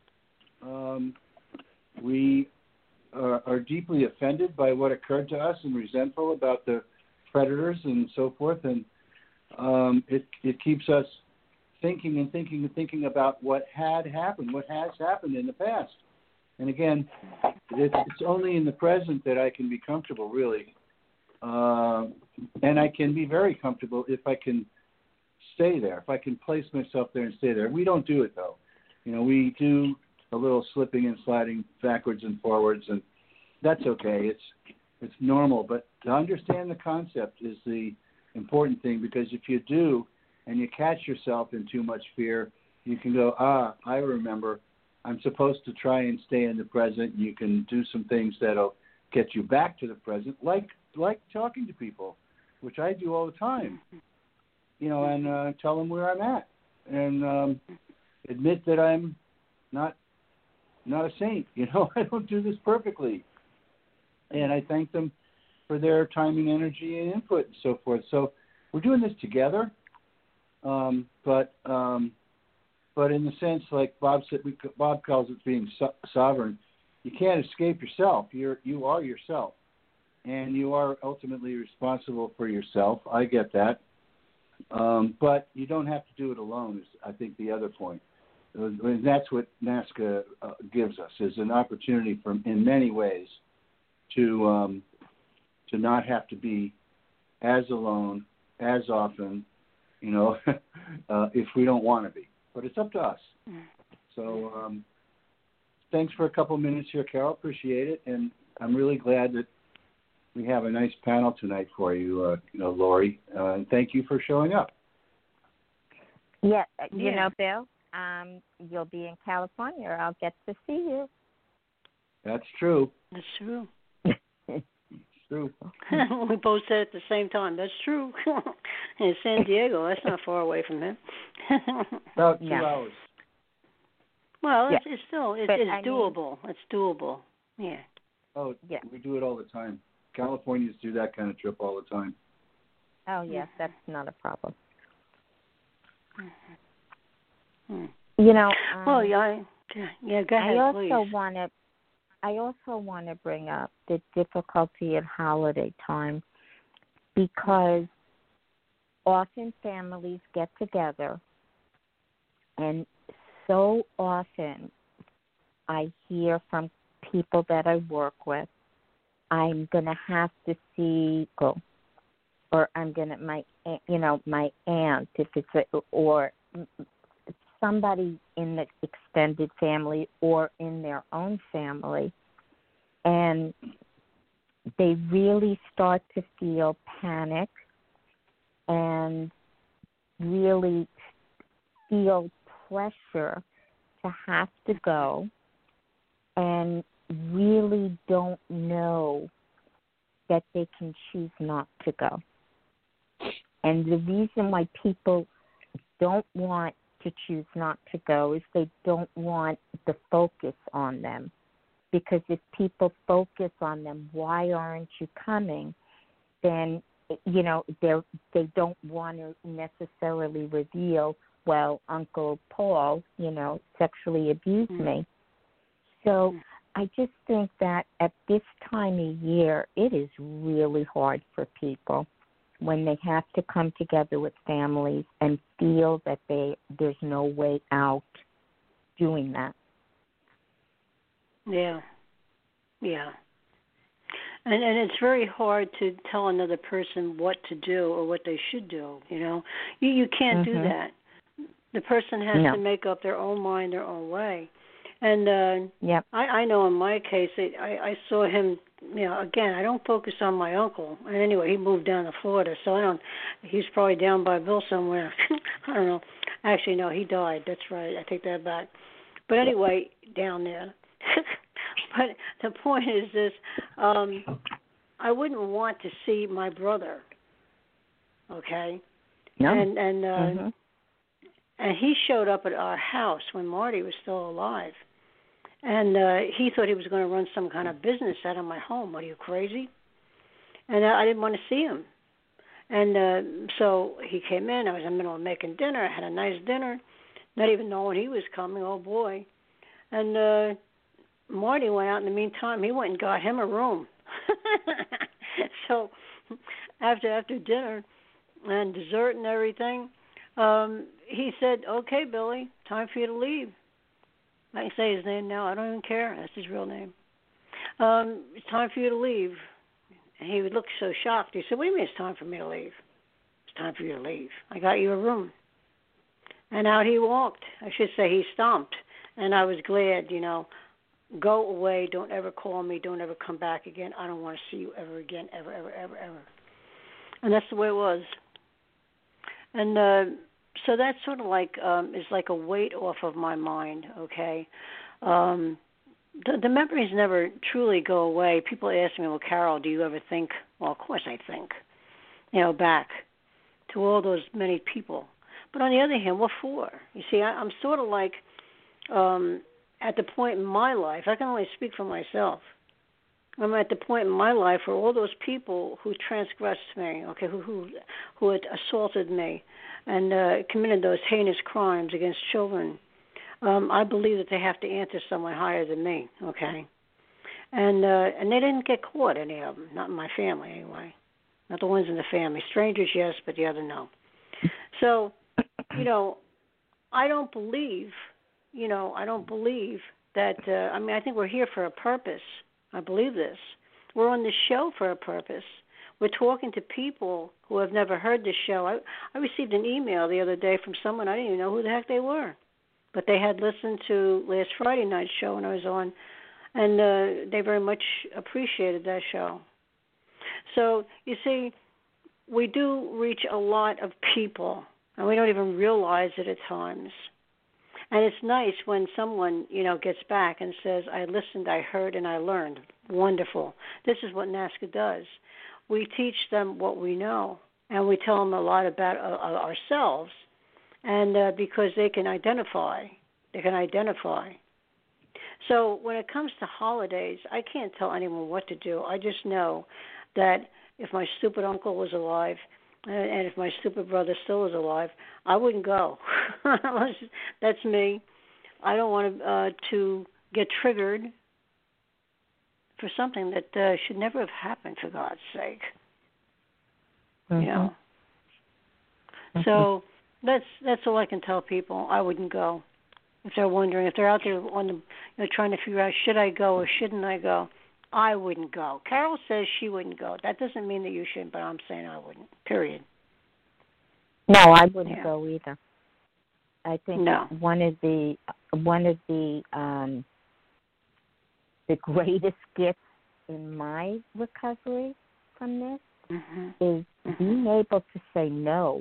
Um, we are, are deeply offended by what occurred to us and resentful about the predators and so forth, and um, it it keeps us thinking and thinking and thinking about what had happened, what has happened in the past. And again, it's, it's only in the present that I can be comfortable, really. Uh, and I can be very comfortable if I can stay there, if I can place myself there and stay there. We don't do it, though. You know, we do a little slipping and sliding backwards and forwards, and that's okay. It's it's normal. But to understand the concept is the important thing, because if you do, and you catch yourself in too much fear, you can go, ah, I remember, I'm supposed to try and stay in the present. You can do some things that'll get you back to the present, like like talking to people, which I do all the time, you know, and uh, tell them where I'm at, and um, admit that I'm not not a saint. You know, I don't do this perfectly, and I thank them for their time and energy and input and so forth. So we're doing this together. Um, but um, but in the sense, like Bob said, we, Bob calls it being so- sovereign. You can't escape yourself. You're you are yourself, and you are ultimately responsible for yourself. I get that, um, but you don't have to do it alone. Is I think the other point. And that's what NAASCA uh, gives us, is an opportunity for, in many ways, to um, to not have to be as alone as often. You know, uh, if we don't want to be. But it's up to us. So um, thanks for a couple of minutes here, Carol. Appreciate it. And I'm really glad that we have a nice panel tonight for you, uh, you know, Lori. Uh, and thank you for showing up. Yeah, you yeah. know, Bill, um, you'll be in California, or I'll get to see you. That's true. That's true. True. We both said at the same time. That's true. In San Diego, that's not far away from him. About two no. hours. Well, yeah. it's, it's still it's, but, it's I doable. mean, it's doable. Yeah. Oh, yeah. We do it all the time. Californians do that kind of trip all the time. Oh, yes, that's not a problem. Mm-hmm. You know. Um, well, yeah. I, yeah. Go ahead, I also please. want to. I also want to bring up the difficulty at holiday time, because often families get together, and so often I hear from people that I work with, I'm going to have to see, go, or I'm going to, my, you know, my aunt, if it's, a, or somebody in the extended family or in their own family, and they really start to feel panic and really feel pressure to have to go, and really don't know that they can choose not to go. And the reason why people don't want to choose not to go is they don't want the focus on them. Because if people focus on them, why aren't you coming, then, you know, they they don't want to necessarily reveal, well, Uncle Paul, you know, sexually abused mm-hmm. me. So I just think that at this time of year, it is really hard for people when they have to come together with families and feel that they there's no way out doing that. Yeah. Yeah. And and it's very hard to tell another person what to do or what they should do. You know, you you can't mm-hmm. do that. The person has no. to make up their own mind, their own way. And uh, yep. I, I know in my case, it, I, I saw him. You know, again, I don't focus on my uncle. And anyway, he moved down to Florida, so I don't. He's probably down by Bill somewhere. I don't know. Actually, no, he died. That's right. I take that back. But anyway, down there. But the point is this: um, I wouldn't want to see my brother. Okay. No. And and uh, mm-hmm. and he showed up at our house when Marty was still alive. And uh, he thought he was going to run some kind of business out of my home. Are you crazy? And uh, I didn't want to see him. And uh, so he came in. I was in the middle of making dinner. I had a nice dinner, not even knowing he was coming. Oh, boy. And uh, Marty went out in the meantime. He went and got him a room. So after after dinner and dessert and everything, um, he said, okay, Billy, time for you to leave. I can say his name now. I don't even care. That's his real name. Um, it's time for you to leave. And he would look so shocked. He said, what do you mean it's time for me to leave? It's time for you to leave. I got you a room. And out he walked. I should say he stomped. And I was glad, you know, go away. Don't ever call me. Don't ever come back again. I don't want to see you ever again, ever, ever, ever, ever. And that's the way it was. And uh, so that sort of like um, is like a weight off of my mind, okay? Um, the, the memories never truly go away. People ask me, well, Carol, do you ever think? Well, of course I think, you know, back to all those many people. But on the other hand, what for? You see, I, I'm sort of like um, at the point in my life, I can only speak for myself. I'm at the point in my life where all those people who transgressed me, okay, who who, who had assaulted me and uh, committed those heinous crimes against children, um, I believe that they have to answer someone higher than me, okay? And uh, and they didn't get caught, any of them, not in my family anyway. Not the ones in the family. Strangers, yes, but the other, no. So, you know, I don't believe, you know, I don't believe that, uh, I mean, I think we're here for a purpose. I believe this. We're on this show for a purpose. We're talking to people who have never heard this show. I, I received an email the other day from someone, I didn't even know who the heck they were. But they had listened to last Friday night's show when I was on, and uh, they very much appreciated that show. So, you see, we do reach a lot of people, and we don't even realize it at times. And it's nice when someone, you know, gets back and says, I listened, I heard, and I learned. Wonderful. This is what NAASCA does. We teach them what we know, and we tell them a lot about uh, ourselves, and uh, because they can identify. They can identify. So when it comes to holidays, I can't tell anyone what to do. I just know that if my stupid uncle was alive, and if my stupid brother still is alive, I wouldn't go. That's me. I don't want to, uh, to get triggered for something that uh, should never have happened, for God's sake. Mm-hmm. You know. Mm-hmm. So that's that's all I can tell people. I wouldn't go. If they're wondering, if they're out there on the, you know, trying to figure out should I go or shouldn't I go, I wouldn't go. Carol says she wouldn't go. That doesn't mean that you shouldn't, but I'm saying I wouldn't. Period. No, I wouldn't yeah. go either. I think no. one of the one of the um, the greatest gifts in my recovery from this mm-hmm. is mm-hmm. being able to say no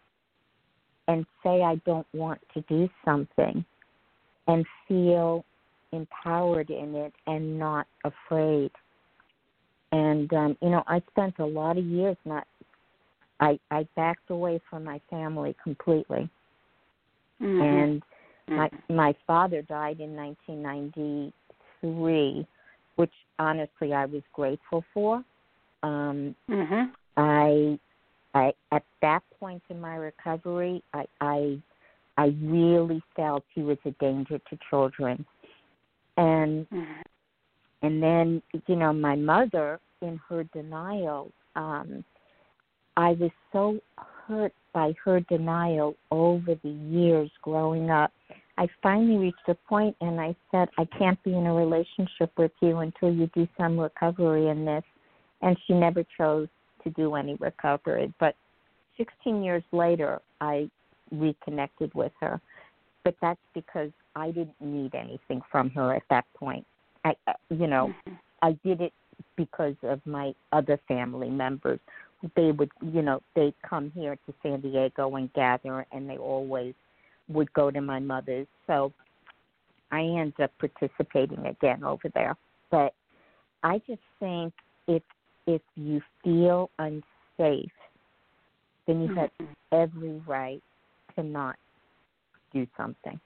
and say I don't want to do something and feel empowered in it and not afraid. And, um, you know, I spent a lot of years not, I, I backed away from my family completely. Mm-hmm. And mm-hmm. my my father died in nineteen ninety-three, which honestly I was grateful for. Um, mm-hmm. I, I, at that point in my recovery, I, I, I really felt he was a danger to children. And mm-hmm. and then, you know, my mother, in her denial, um, I was so hurt by her denial over the years growing up. I finally reached a point and I said, I can't be in a relationship with you until you do some recovery in this. and she never chose to do any recovery. But sixteen years later, I reconnected with her, but that's because I didn't need anything from her at that point. I, you know, mm-hmm. I did it because of my other family members. They would, you know, they'd come here to San Diego and gather, and they always would go to my mother's. So I ended up participating again over there. But I just think if if you feel unsafe, then you have every right to not do something.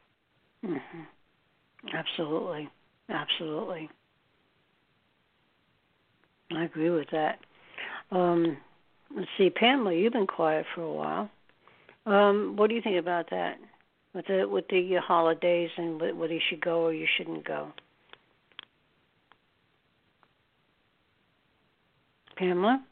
Mm-hmm. Absolutely. Absolutely. I agree with that. Um, let's see, Pamela, you've been quiet for a while. Um, what do you think about that with the with the holidays and whether you should go or you shouldn't go? Pamela?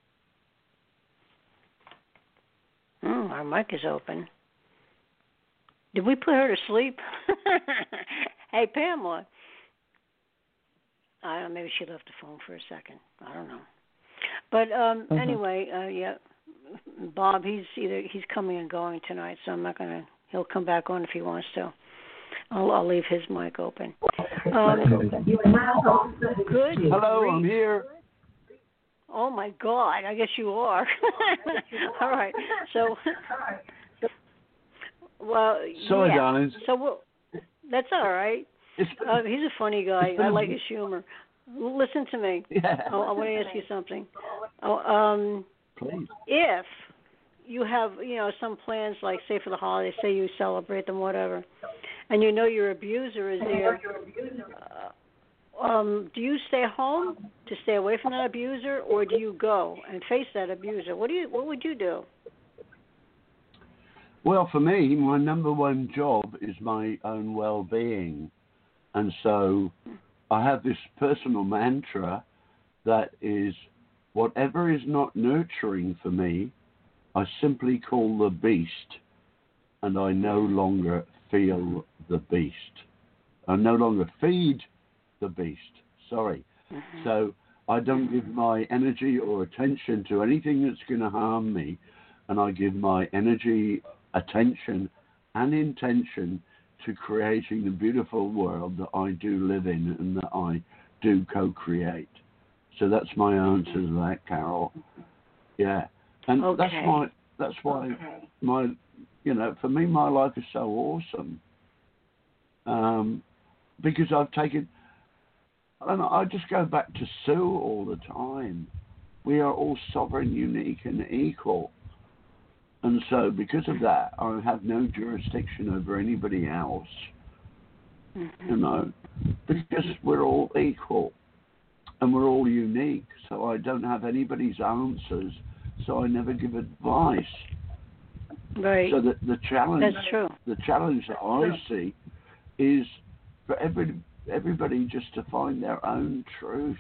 Oh, our mic is open. Did we put her to sleep? Hey, Pamela. I don't know, maybe she left the phone for a second. I don't know. But um, mm-hmm. anyway, uh, yeah, Bob, he's either he's coming and going tonight, so I'm not going to, he'll come back on if he wants to. I'll, I'll leave his mic open. Um, good. Hello, I'm here. Oh, my God, I guess you are. All right, so, well, Sorry, yeah. darlings. So we'll, that's all right. Uh, he's a funny guy. I like his humor. Listen to me. Yeah. Oh, I want to ask you something. Oh, um, Please. If you have, you know, some plans, like say for the holidays, say you celebrate them, whatever, and you know your abuser is there, uh, um, do you stay home to stay away from that abuser, or do you go and face that abuser? What do you? What would you do? Well, for me, my number one job is my own well-being. And so I have this personal mantra that is, whatever is not nurturing for me, I simply call the beast, and I no longer feel the beast. I no longer feed the beast. Sorry. Mm-hmm. So I don't give my energy or attention to anything that's going to harm me, and I give my energy, attention, and intention to creating the beautiful world that I do live in and that I do co-create. So that's my answer to that, Carol. Yeah, and okay. that's my that's why okay. my you know for me my life is so awesome. Um, because I've taken, I don't know, I just go back to Sue all the time. We are all sovereign, unique, and equal. And so, because of that, I have no jurisdiction over anybody else, mm-hmm. you know, because we're all equal and we're all unique. So I don't have anybody's answers, so I never give advice. Right. So the, the challenge, That's true. the challenge that I see is for every, everybody just to find their own truth,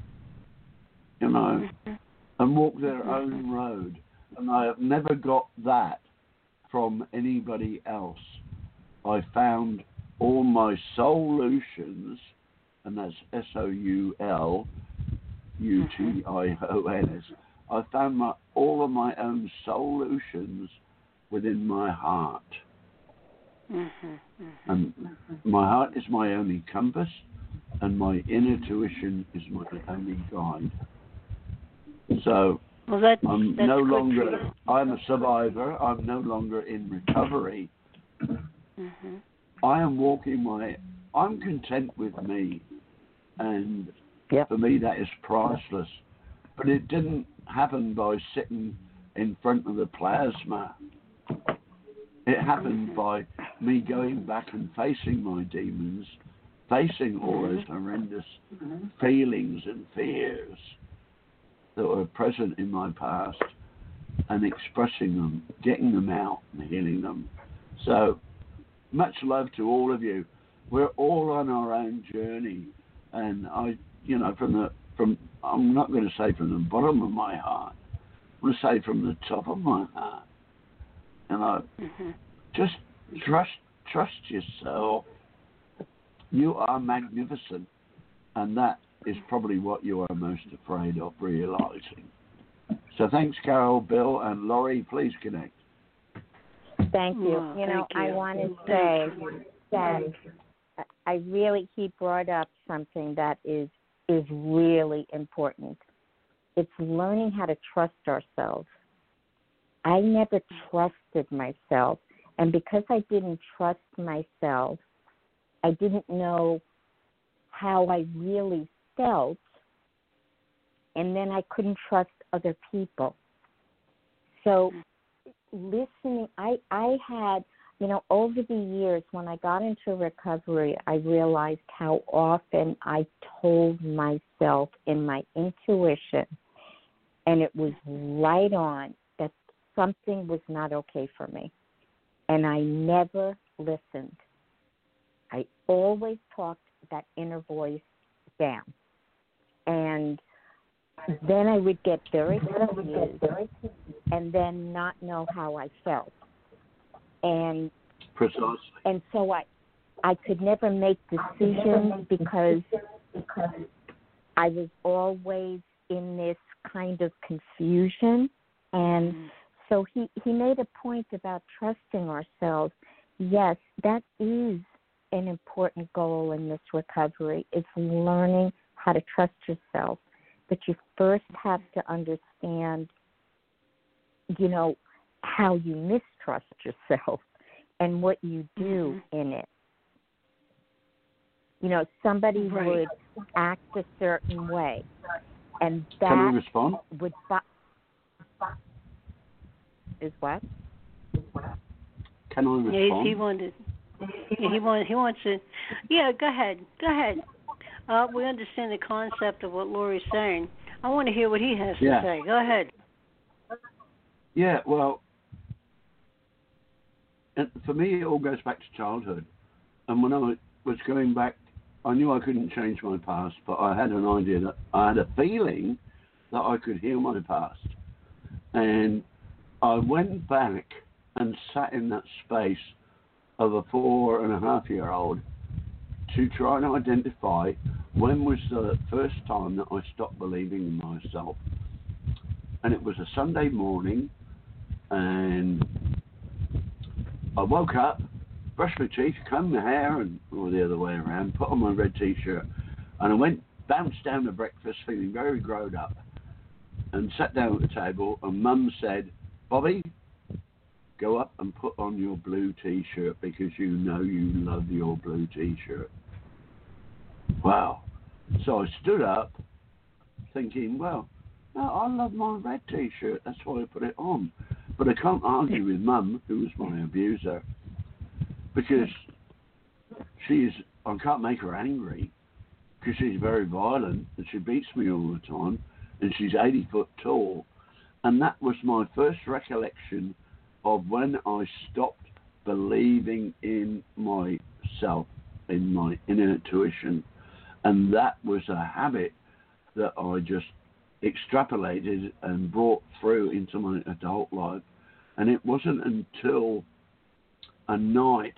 you know, mm-hmm. and walk their mm-hmm. own road. And I have never got that from anybody else. I found all my solutions, and that's S O U L U T I O N S. I found my, all of my own solutions within my heart. Mm-hmm, mm-hmm, and mm-hmm. my heart is my only compass, and my inner tuition is my only guide. So, Well, that, I'm that's no good longer, I'm a survivor. I'm no longer in recovery. Mm-hmm. I am walking my, I'm content with me. And yep. for me, that is priceless. But it didn't happen by sitting in front of the plasma. It happened mm-hmm. by me going back and facing my demons, facing all those horrendous mm-hmm. feelings and fears that were present in my past, and expressing them, getting them out and healing them. So much love to all of you. We're all on our own journey, and I, you know, from the from I'm not going to say from the bottom of my heart, I'm going to say from the top of my heart. You know, mm-hmm. just trust trust yourself. You are magnificent, and that is probably what you are most afraid of realizing. So thanks, Carol, Bill, and Laurie. Please connect. Thank you. Oh, you know, thank you. I want to say that I really, he brought up something that is is really important. It's learning how to trust ourselves. I never trusted myself, and because I didn't trust myself, I didn't know how I really felt, and then I couldn't trust other people. So listening, I, I had, you know, over the years when I got into recovery, I realized how often I told myself in my intuition, and it was right on, that something was not okay for me. And I never listened. I always talked that inner voice down. And then I would get very confused and then not know how I felt. And Precisely. And so I I could never make decisions because because I was always in this kind of confusion. And so he, he made a point about trusting ourselves. Yes, that is an important goal in this recovery, is learning how to trust yourself. But you first have to understand, you know, how you mistrust yourself and what you do mm-hmm. in it. You know, somebody right. would act a certain way, and that Can we respond? would bo- is what? Can I respond? Yeah, he wanted. Yeah, he wants. He wants to. Yeah, go ahead. Go ahead. Uh, we understand the concept of what Laurie's saying. I want to hear what he has yeah. to say. Go ahead. Yeah, well, for me, it all goes back to childhood. And when I was going back, I knew I couldn't change my past, but I had an idea that I had a feeling that I could heal my past. And I went back and sat in that space of a four and a half year old to try and identify when was the first time that I stopped believing in myself. And it was a Sunday morning, and I woke up, brushed my teeth, combed my hair, and or the other way around, put on my red t-shirt, and I went, bounced down to breakfast feeling very grown up, and sat down at the table, and Mum said, "Bobby, go up and put on your blue t-shirt because you know you love your blue t-shirt." Wow. So I stood up thinking, well, no, I love my red t-shirt, that's why I put it on. But I can't argue with Mum, who was my abuser, because she's, I can't make her angry because she's very violent and she beats me all the time, and she's eighty foot tall. And that was my first recollection of when I stopped believing in myself, in my inner intuition. And that was a habit that I just extrapolated and brought through into my adult life. And it wasn't until a night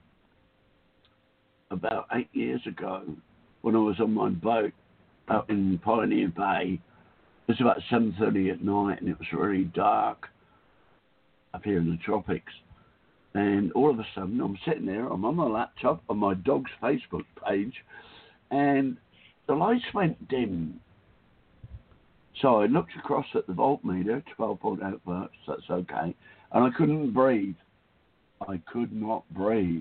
about eight years ago when I was on my boat out in Pioneer Bay. It was about seven thirty at night and it was really dark up here in the tropics. And all of a sudden I'm sitting there, I'm on my laptop on my dog's Facebook page, and the lights went dim. So I looked across at the voltmeter, twelve point eight volts, that's okay, and I couldn't breathe. I could not breathe.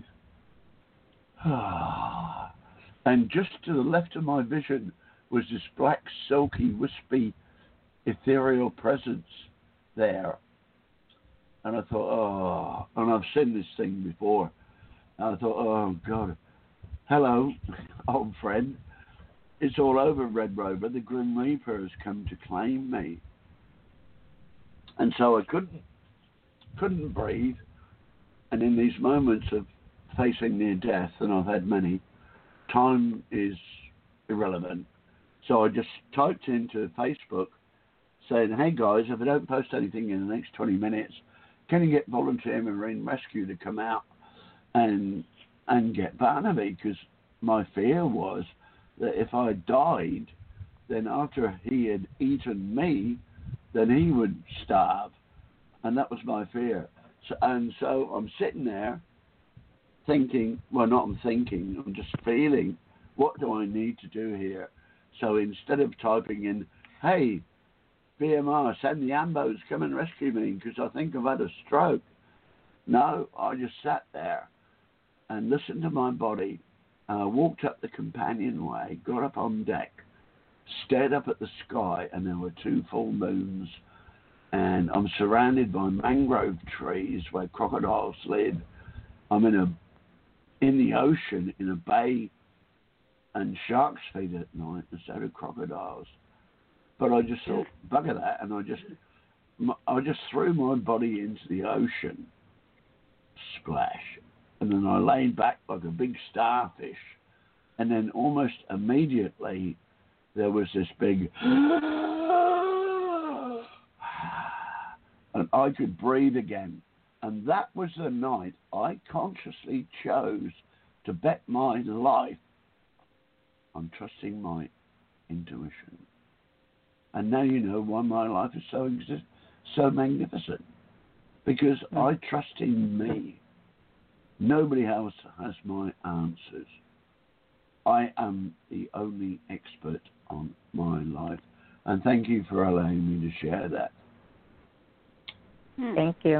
And just to the left of my vision was this black, silky, wispy, ethereal presence there. And I thought, oh, and I've seen this thing before. And I thought, oh, God, hello, old friend. It's all over, Red Rover. The Grim Reaper has come to claim me. And so I couldn't, couldn't breathe. And in these moments of facing near death, and I've had many, time is irrelevant. So I just typed into Facebook saying, hey guys, if I don't post anything in the next twenty minutes, can you get Volunteer Marine Rescue to come out and and get Barnaby? Because my fear was that if I died then after he had eaten me, then he would starve. And that was my fear. So, and so I'm sitting there thinking, well, not I'm thinking, I'm just feeling, what do I need to do here? So instead of typing in, hey, B M R, send the ambos, come and rescue me because I think I've had a stroke. No, I just sat there and listened to my body. Uh, walked up the companionway, got up on deck, stared up at the sky, and there were two full moons. And I'm surrounded by mangrove trees where crocodiles live. I'm in a in the ocean, in a bay, and sharks feed at night instead of crocodiles. But I just thought, bugger that, and I just I just threw my body into the ocean, splash, and then I laid back like a big starfish, and then almost immediately there was this big, and I could breathe again. And that was the night I consciously chose to bet my life on trusting my intuition. And now you know why my life is so exist, so magnificent. Because I trust in me. Nobody else has my answers. I am the only expert on my life. And thank you for allowing me to share that. Thank you.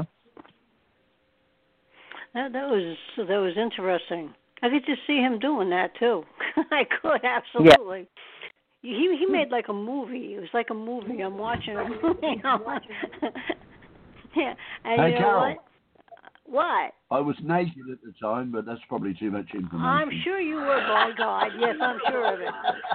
That, that was that was interesting. I could just see him doing that too. I could absolutely. Yeah. He he made like a movie. It was like a movie. I'm watching. You know? Yeah. And hey, you know Carol. what? What? I was naked at the time, but that's probably too much information. I'm sure you were, by God. Yes, I'm sure of it.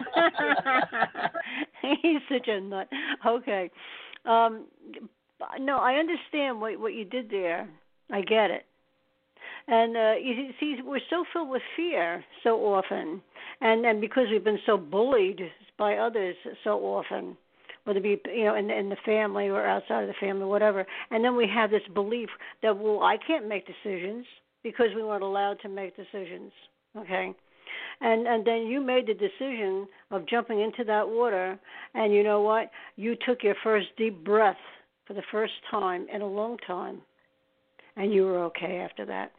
He's such a nut. Okay. Um, no, I understand what what you did there. I get it. And uh, you see, we're so filled with fear so often, and and because we've been so bullied by others so often, whether it be you know in, in the family or outside of the family, whatever. And then we have this belief that, well, I can't make decisions because we weren't allowed to make decisions. Okay, and and then you made the decision of jumping into that water, and you know what? You took your first deep breath for the first time in a long time, and you were okay after that.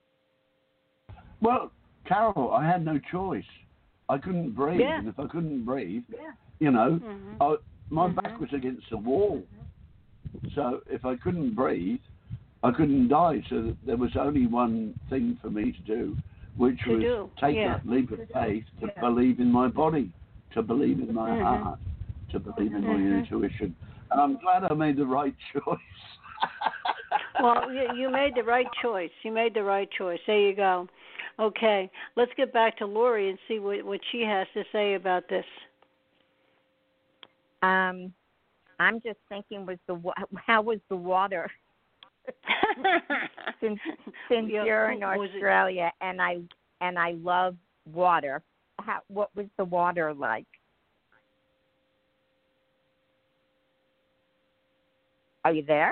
Well, Carol, I had no choice. I couldn't breathe, yeah. and if I couldn't breathe, yeah. you know, mm-hmm. I, my mm-hmm. back was against the wall. So if I couldn't breathe, I couldn't die. So there was only one thing for me to do, which to was do. take yeah. that leap of faith to yeah. believe in my body, to believe in my mm-hmm. heart, to believe in mm-hmm. my intuition. And I'm glad I made the right choice. Well, you, you made the right choice. You made the right choice. There you go. Okay, let's get back to Lori and see what, what she has to say about this. Um, I'm just thinking, was the how was the water? since since yeah, you're in Australia and I and I love water, how, what was the water like? Are you there?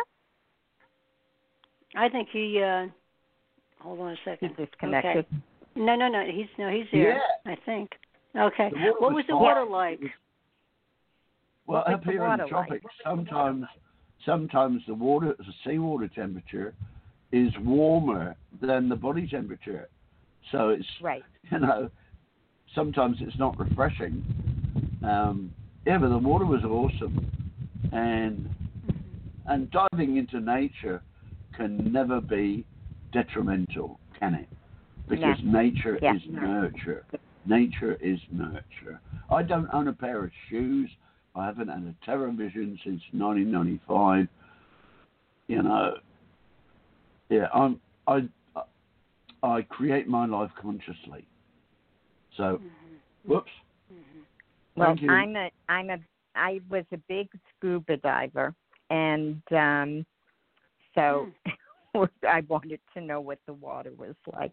I think he. Uh, hold on a second. He's disconnected. Okay. No, no, no. He's no, he's here. Yeah. I think. Okay. What was, was the fine. water like? Well, what up here in the tropics, like? sometimes, sometimes the water, the seawater temperature, is warmer than the body temperature. So it's right. You know, sometimes it's not refreshing. Um, yeah, but the water was awesome, and and diving into nature can never be detrimental, can it? Because no. nature yeah. is nurture. Nature is nurture. I don't own a pair of shoes. I haven't had a television since nineteen ninety-five. You know, yeah, I'm I I create my life consciously. So, mm-hmm. whoops. Mm-hmm. Well, Thank you. I'm a I'm a I was a big scuba diver, and um, so mm. I wanted to know what the water was like.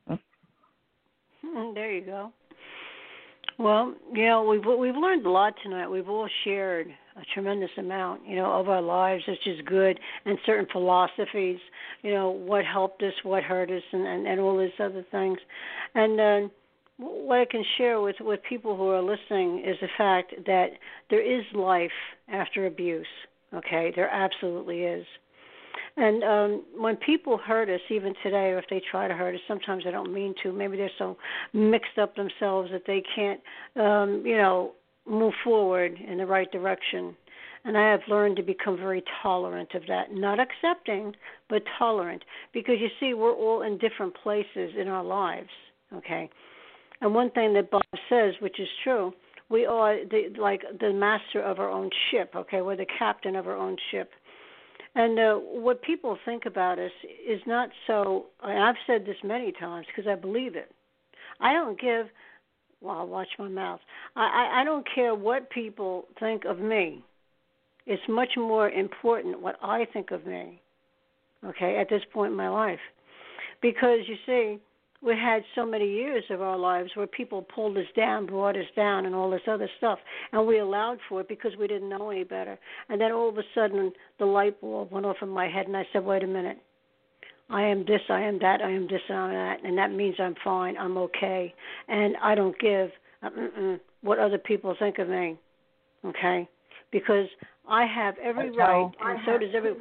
There you go. Well, you know, we've we've learned a lot tonight. We've all shared a tremendous amount, you know, of our lives, which is good, and certain philosophies, you know, what helped us, what hurt us, and, and, and all these other things. And uh, what I can share with, with people who are listening is the fact that there is life after abuse. Okay, there absolutely is. And um, when people hurt us, even today, or if they try to hurt us, sometimes they don't mean to. Maybe they're so mixed up themselves that they can't, um, you know, move forward in the right direction. And I have learned to become very tolerant of that. Not accepting, but tolerant. Because, you see, we're all in different places in our lives, okay? And one thing that Bob says, which is true, we are the, like the master of our own ship, okay? We're the captain of our own ship. And uh, what people think about us is not so, and I've said this many times because I believe it. I don't give, well, I'll watch my mouth. I, I, I don't care what people think of me. It's much more important what I think of me, okay, at this point in my life. Because, you see, we had so many years of our lives where people pulled us down, brought us down, and all this other stuff. And we allowed for it because we didn't know any better. And then all of a sudden, the light bulb went off in my head, and I said, wait a minute. I am this, I am that, I am this, I am that. And that means I'm fine, I'm okay. And I don't give uh, what other people think of me, okay? Because I have every right, and so does every...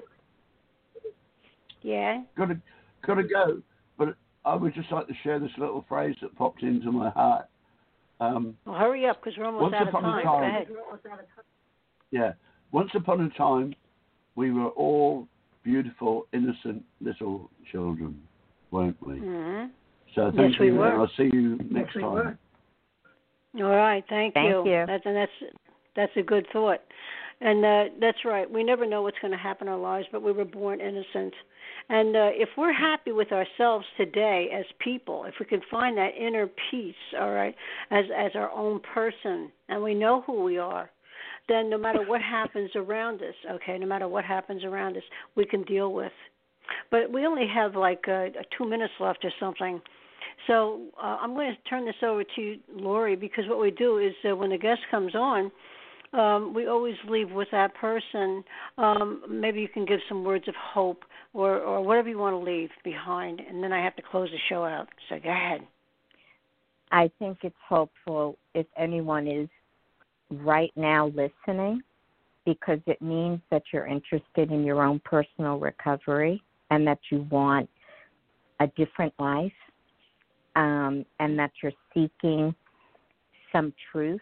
Yeah? Gotta, gotta go. But I would just like to share this little phrase that popped into my heart. Um, well, hurry up, because we're almost out of time. time. Go ahead. Yeah. Once upon a time, we were all beautiful, innocent little children, weren't we? Mm-hmm. So thank yes, you, we were. and I'll see you next yes, time. We All right, thank, thank you. you. That's, and that's that's a good thought. And uh, that's right. We never know what's going to happen in our lives, but we were born innocent. And uh, if we're happy with ourselves today as people, if we can find that inner peace, all right, as as our own person, and we know who we are, then no matter what happens around us, okay, no matter what happens around us, we can deal with. But we only have like uh, two minutes left or something. So uh, I'm going to turn this over to you, Lori, because what we do is uh, when the guest comes on, Um, we always leave with that person. Um, maybe you can give some words of hope or, or whatever you want to leave behind, and then I have to close the show out. So go ahead. I think it's hopeful if anyone is right now listening, because it means that you're interested in your own personal recovery and that you want a different life, um, and that you're seeking some truth.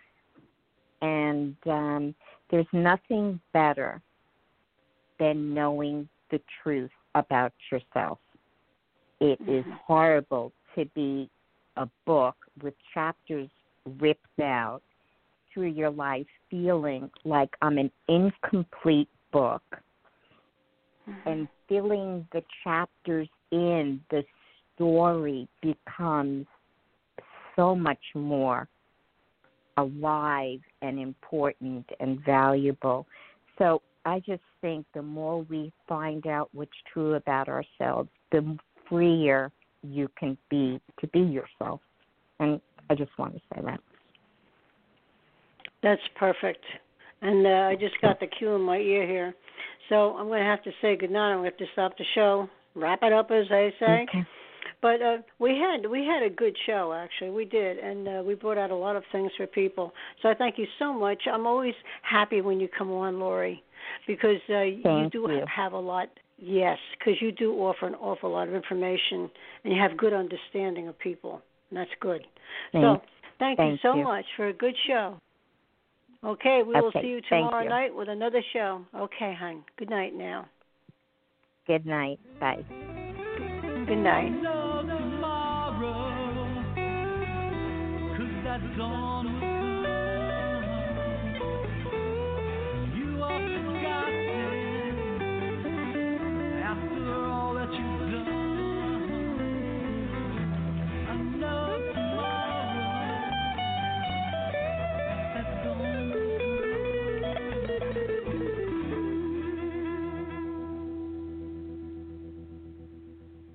And um, there's nothing better than knowing the truth about yourself. It mm-hmm. is horrible to be a book with chapters ripped out through your life feeling like I'm an incomplete book, mm-hmm. and filling the chapters in, the story becomes so much more alive and important and valuable. So I just think the more we find out what's true about ourselves, the freer you can be to be yourself. And I just want to say that. That's perfect. And uh, I just got the cue in my ear here. So I'm going to have to say goodnight. I'm going to have to stop the show, wrap it up, as they say. Okay. But uh, we had we had a good show, actually. We did, and uh, we brought out a lot of things for people. So I thank you so much. I'm always happy when you come on, Lori, because uh, you do you. have a lot. Yes, because you do offer an awful lot of information, and you have good understanding of people, and that's good. Thanks. So thank, thank you so you. much for a good show. Okay, we will okay, see you tomorrow you. night with another show. Okay, hon. Good night now. Good night. Bye. Good night. That dawn will come. You are forgotten after all that you've done. I know tomorrow that dawn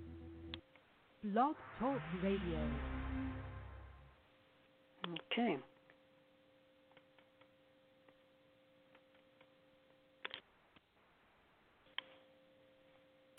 will come. Blog Talk Radio. Okay.